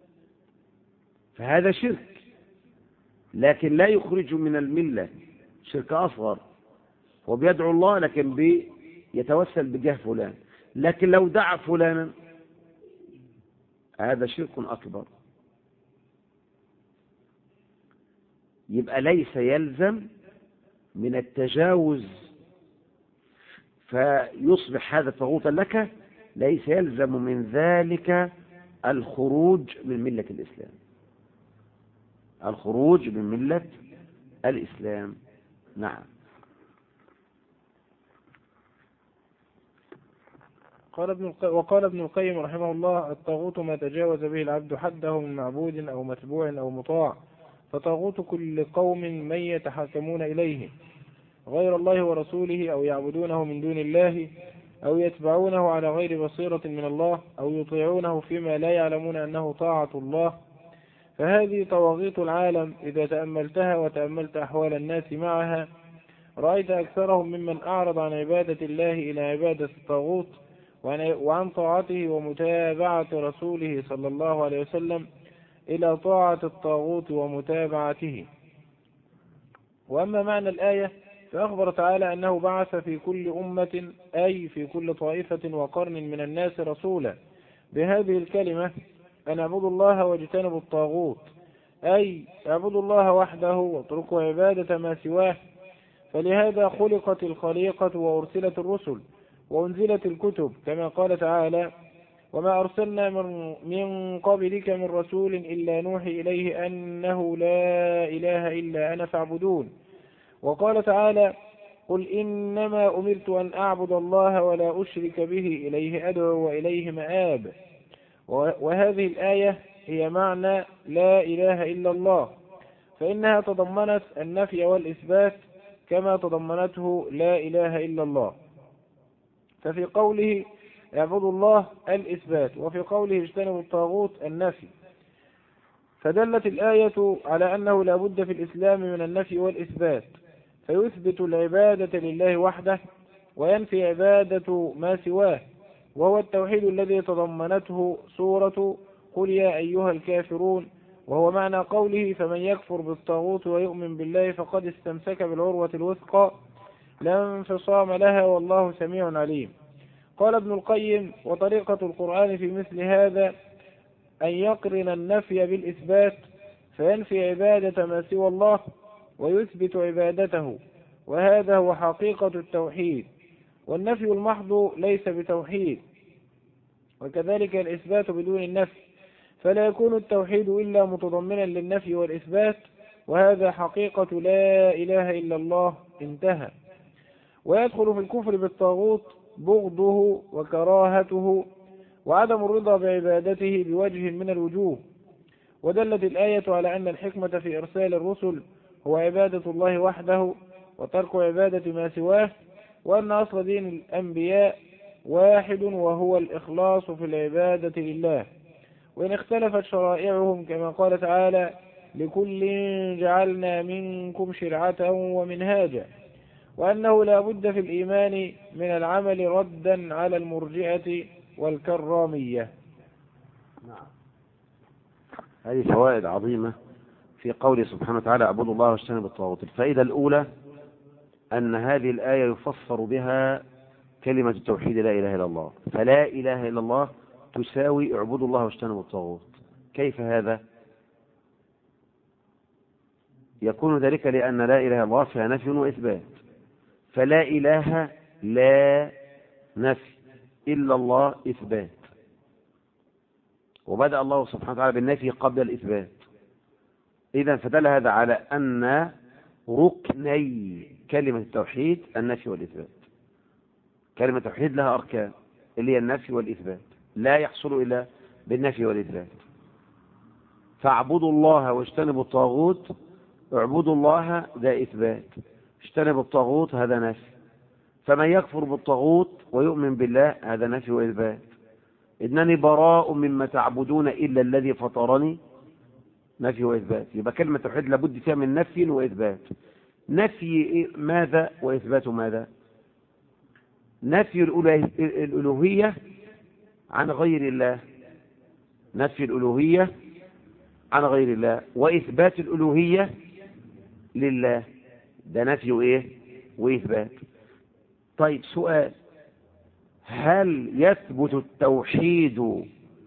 Speaker 1: فهذا شرك، لكن لا يخرج من الملة، شرك أصغر، هو بيدعو الله لكن يتوسل بجاه فلان. لكن لو دعا فلانا هذا شرك أكبر. يبقى ليس يلزم من التجاوز فيصبح هذا طاغوتا لك، ليس يلزم من ذلك الخروج من ملة الإسلام، الخروج من ملة الإسلام. نعم.
Speaker 2: وقال ابن القيم رحمه الله: الطاغوت ما تجاوز به العبد حده من معبود أو متبوع أو مطاع، فطاغوت كل قوم من يتحاكمون إليه غير الله ورسوله، أو يعبدونه من دون الله، أو يتبعونه على غير بصيرة من الله، أو يطيعونه فيما لا يعلمون أنه طاعة الله. فهذه طواغيت العالم إذا تأملتها وتأملت أحوال الناس معها، رأيت أكثرهم ممن أعرض عن عبادة الله إلى عبادة الطاغوت، وعن طاعته ومتابعة رسوله صلى الله عليه وسلم إلى طاعة الطاغوت ومتابعته. وأما معنى الآية فأخبر تعالى أنه بعث في كل أمة، أي في كل طائفة وقرن من الناس، رسولا بهذه الكلمة: أن اعبدوا الله واجتنبوا الطاغوت، أي اعبدوا الله وحده واتركوا عبادة ما سواه. فلهذا خلقت الخليقة وأرسلت الرسل وأنزلت الكتب، كما قال تعالى: وما أرسلنا من قبلك من رسول إلا نوحي إليه أنه لا إله إلا أنا فاعبدون. وقال تعالى: قل إنما أمرت أن أعبد الله ولا أشرك به إليه أدعو وإليه مآب. وهذه الآية هي معنى لا إله إلا الله، فإنها تضمنت النفي والإثبات كما تضمنته لا إله إلا الله. ففي قوله اعبدوا الله الإثبات، وفي قوله اجتنبوا الطاغوت النفي. فدلت الآية على أنه لا بد في الإسلام من النفي والإثبات، فيثبت العبادة لله وحده وينفي عبادة ما سواه، وهو التوحيد الذي تضمنته سورة قل يا أيها الكافرون، وهو معنى قوله: فمن يكفر بالطاغوت ويؤمن بالله فقد استمسك بالعروة الوثقى لا انفصام لها والله سميع عليم. قال ابن القيم: وطريقة القرآن في مثل هذا أن يقرن النفي بالإثبات، فينفي عبادة ما سوى الله ويثبت عبادته، وهذا هو حقيقة التوحيد. والنفي المحض ليس بتوحيد، وكذلك الإثبات بدون النفي، فلا يكون التوحيد إلا متضمنا للنفي والإثبات، وهذا حقيقة لا إله إلا الله. انتهى. ويدخل في الكفر بالطاغوت بغضه وكراهته وعدم الرضا بعبادته بوجه من الوجوه. ودلت الآية على أن الحكمة في إرسال الرسل هو عبادة الله وحده وترك عبادة ما سواه، وأن أصل دين الأنبياء واحد وهو الإخلاص في العبادة لله، وإن اختلفت شرائعهم كما قال تعالى: لكل جعلنا منكم شرعة ومنهاجا، وأنه لا بد في الإيمان من العمل ردا على المرجئة والكرامية.
Speaker 1: هذه فوائد عظيمة في قوله سبحانه وتعالى: اعبدوا الله واجتنبوا الطاغوت. الفائدة الأولى أن هذه الآية يفسر بها كلمة التوحيد لا إله إلا الله، فلا إله إلا الله تساوي اعبدوا الله واجتنبوا الطاغوت. كيف هذا؟ يكون ذلك لأن لا إله إلا الله فيها نفي وإثبات، فلا إله لا نفي، إلا الله إثبات. وبدأ الله سبحانه وتعالى بالنفي قبل الإثبات. إذن فدل هذا على أن ركني كلمة التوحيد النفي والإثبات. كلمة التوحيد لها أركان اللي هي النفي والإثبات، لا يحصل إلا بالنفي والإثبات. فاعبدوا الله واجتنبوا الطاغوت، اعبدوا الله ده إثبات، اجتنبوا الطاغوت هذا نفي. فمن يكفر بالطاغوت ويؤمن بالله هذا نفي وإثبات. إنني براء مما تعبدون إلا الذي فطرني نفي وإثبات. يبقى كلمة التوحيد لابد فيها من نفي وإثبات. نفي ماذا وإثبات ماذا؟ نفي الألوهية عن غير الله، نفي الألوهية عن غير الله، وإثبات الألوهية لله. ده نفي وإيه وإثبات. طيب سؤال، هل يثبت التوحيد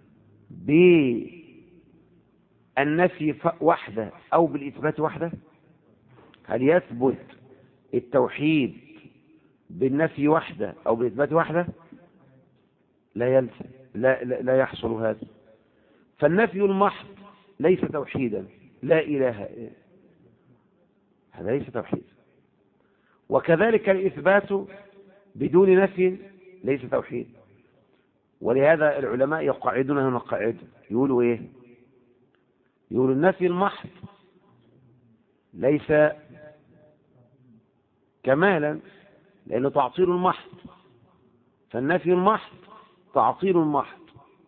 Speaker 1: بالنفي وحده أو بالإثبات وحده؟ هل يثبت التوحيد بالنفي وحده أو بالإثبات وحده؟ لا يلزم، لا يحصل هذا. فالنفي المحض ليس توحيدا، لا إله، هذا ليس توحيد. وكذلك الإثبات بدون نفي ليس توحيد. ولهذا العلماء يقعدون هنا قاعدة، يقولوا إيه؟ يقولوا النفي المحض ليس كمالا، لأنه تعطيل المحض. فالنفي المحض تعطيل المحض.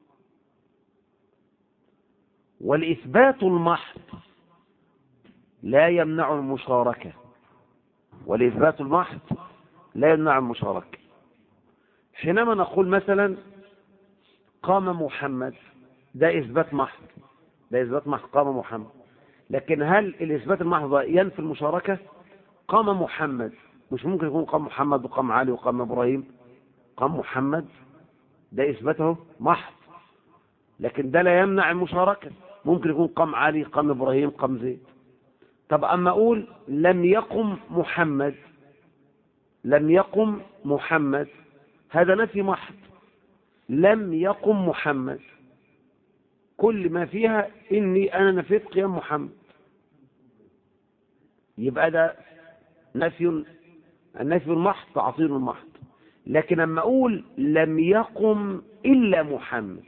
Speaker 1: والإثبات المحض لا يمنع المشاركة، والإثبات المحض لا يمنع المشاركة. حينما نقول مثلا قام محمد، ده إثبات محض، ده إثبات محض، قام محمد. لكن هل الإثبات المحض ينفي المشاركة؟ قام محمد، مش ممكن يكون قام محمد وقام علي وقام إبراهيم. قام محمد ده إثباته محض، لكن ده لا يمنع المشاركة. ممكن يكون قام علي، قام إبراهيم، قام زيد. طب أما أقول لم يقم محمد، لم يقم محمد، هذا نفي محض. لم يقم محمد كل ما فيها إني أنا نفيت قيام محمد، يبقى ده نفي، النفي المحض تعطيل المحض. لكن أما أقول لم يقم إلا محمد،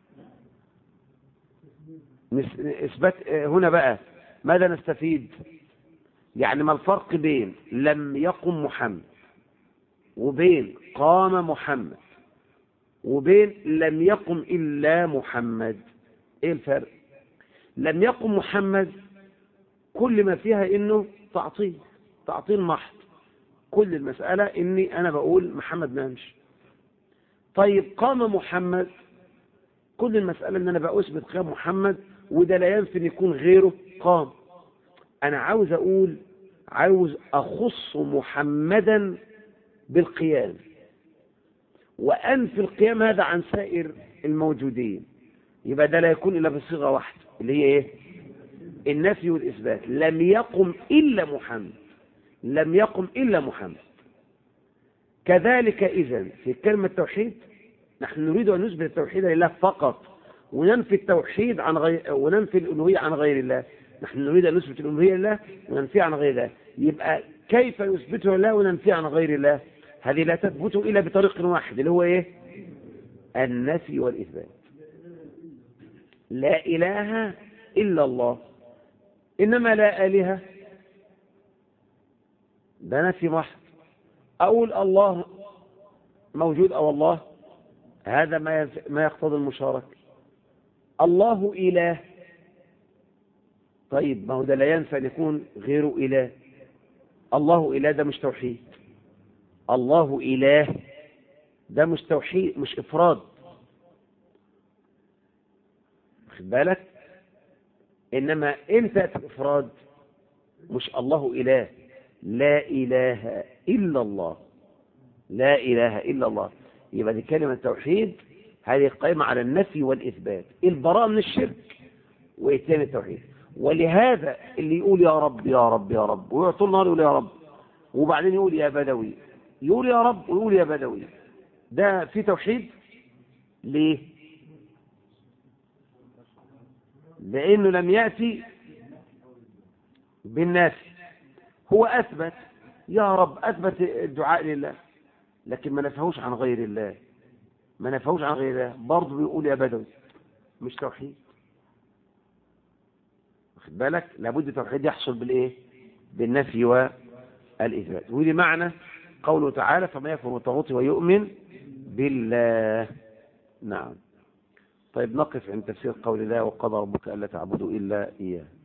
Speaker 1: إثبات. هنا بقى ماذا نستفيد؟ يعني ما الفرق بين لم يقم محمد وبين قام محمد وبين لم يقم إلا محمد؟ إيه الفرق؟ لم يقم محمد كل ما فيها إنه تعطيل محض. كل المسألة إني أنا بقول محمد ما يمشي. طيب قام محمد، كل المسألة إن أنا بأثبت قيام محمد، وده لا ينفي أن يكون غيره قام. أنا عاوز أقول، عاوز أخص محمدا بالقيام وأنفي القيام هذا عن سائر الموجودين. يبقى ده لا يكون إلا بصيغة واحدة اللي هي إيه؟ النفي والإثبات. لم يقم إلا محمد، لم يقم إلا محمد. كذلك إذن في كلمة التوحيد نحن نريد أن نثبت التوحيد لله فقط، وننفي التوحيد عن وننفي الألوهية عن غير الله. نحن نريد أن نثبت الألوهية لله وننفي عن غير الله. يبقى كيف نثبته لله وننفي عن غير الله؟ هذه لا تثبت إلا بطريق واحد اللي هو إيه؟ النفي والإثبات. لا إله إلا الله، إنما لا آلهة، ده نفي محض. أقول الله موجود أو الله، هذا ما يقتضي المشاركة. الله إله، طيب ما هو ده لا ينفع أن يكون غيره إله. الله إله ده مش توحيد، الله إله ده مش توحيد، مش إفراد، خد بالك. إنما أنت الإفراد مش الله إله. لا إله إلا الله، لا إله إلا الله. يبقى دي كلمة التوحيد هذه قائمة على النفي والإثبات، البراءة من الشرك وإتيان التوحيد. ولهذا اللي يقول يا رب يا رب يا رب ويعطوا النار يقول يا رب، وبعدين يقول يا بدوي، يقول يا رب ويقول يا بدوي، ده في توحيد؟ ليه؟ لأنه لم يأتي بالنافي، هو أثبت يا رب، أثبت الدعاء لله، لكن ما نفهوش عن غير الله، ما نفهوش عن غير الله، برضه بيقول يا بدوي، مش توحيد. واخد بالك؟ لابد التوحيد يحصل بالإيه؟ بالنفي والإثبات. ودي معنى قوله تعالى فما يكفر بالطاغوت ويؤمن بالله. نعم. طيب نقف عند تفسير قول الله وقضى ربك ألا تعبدوا إلا إياه.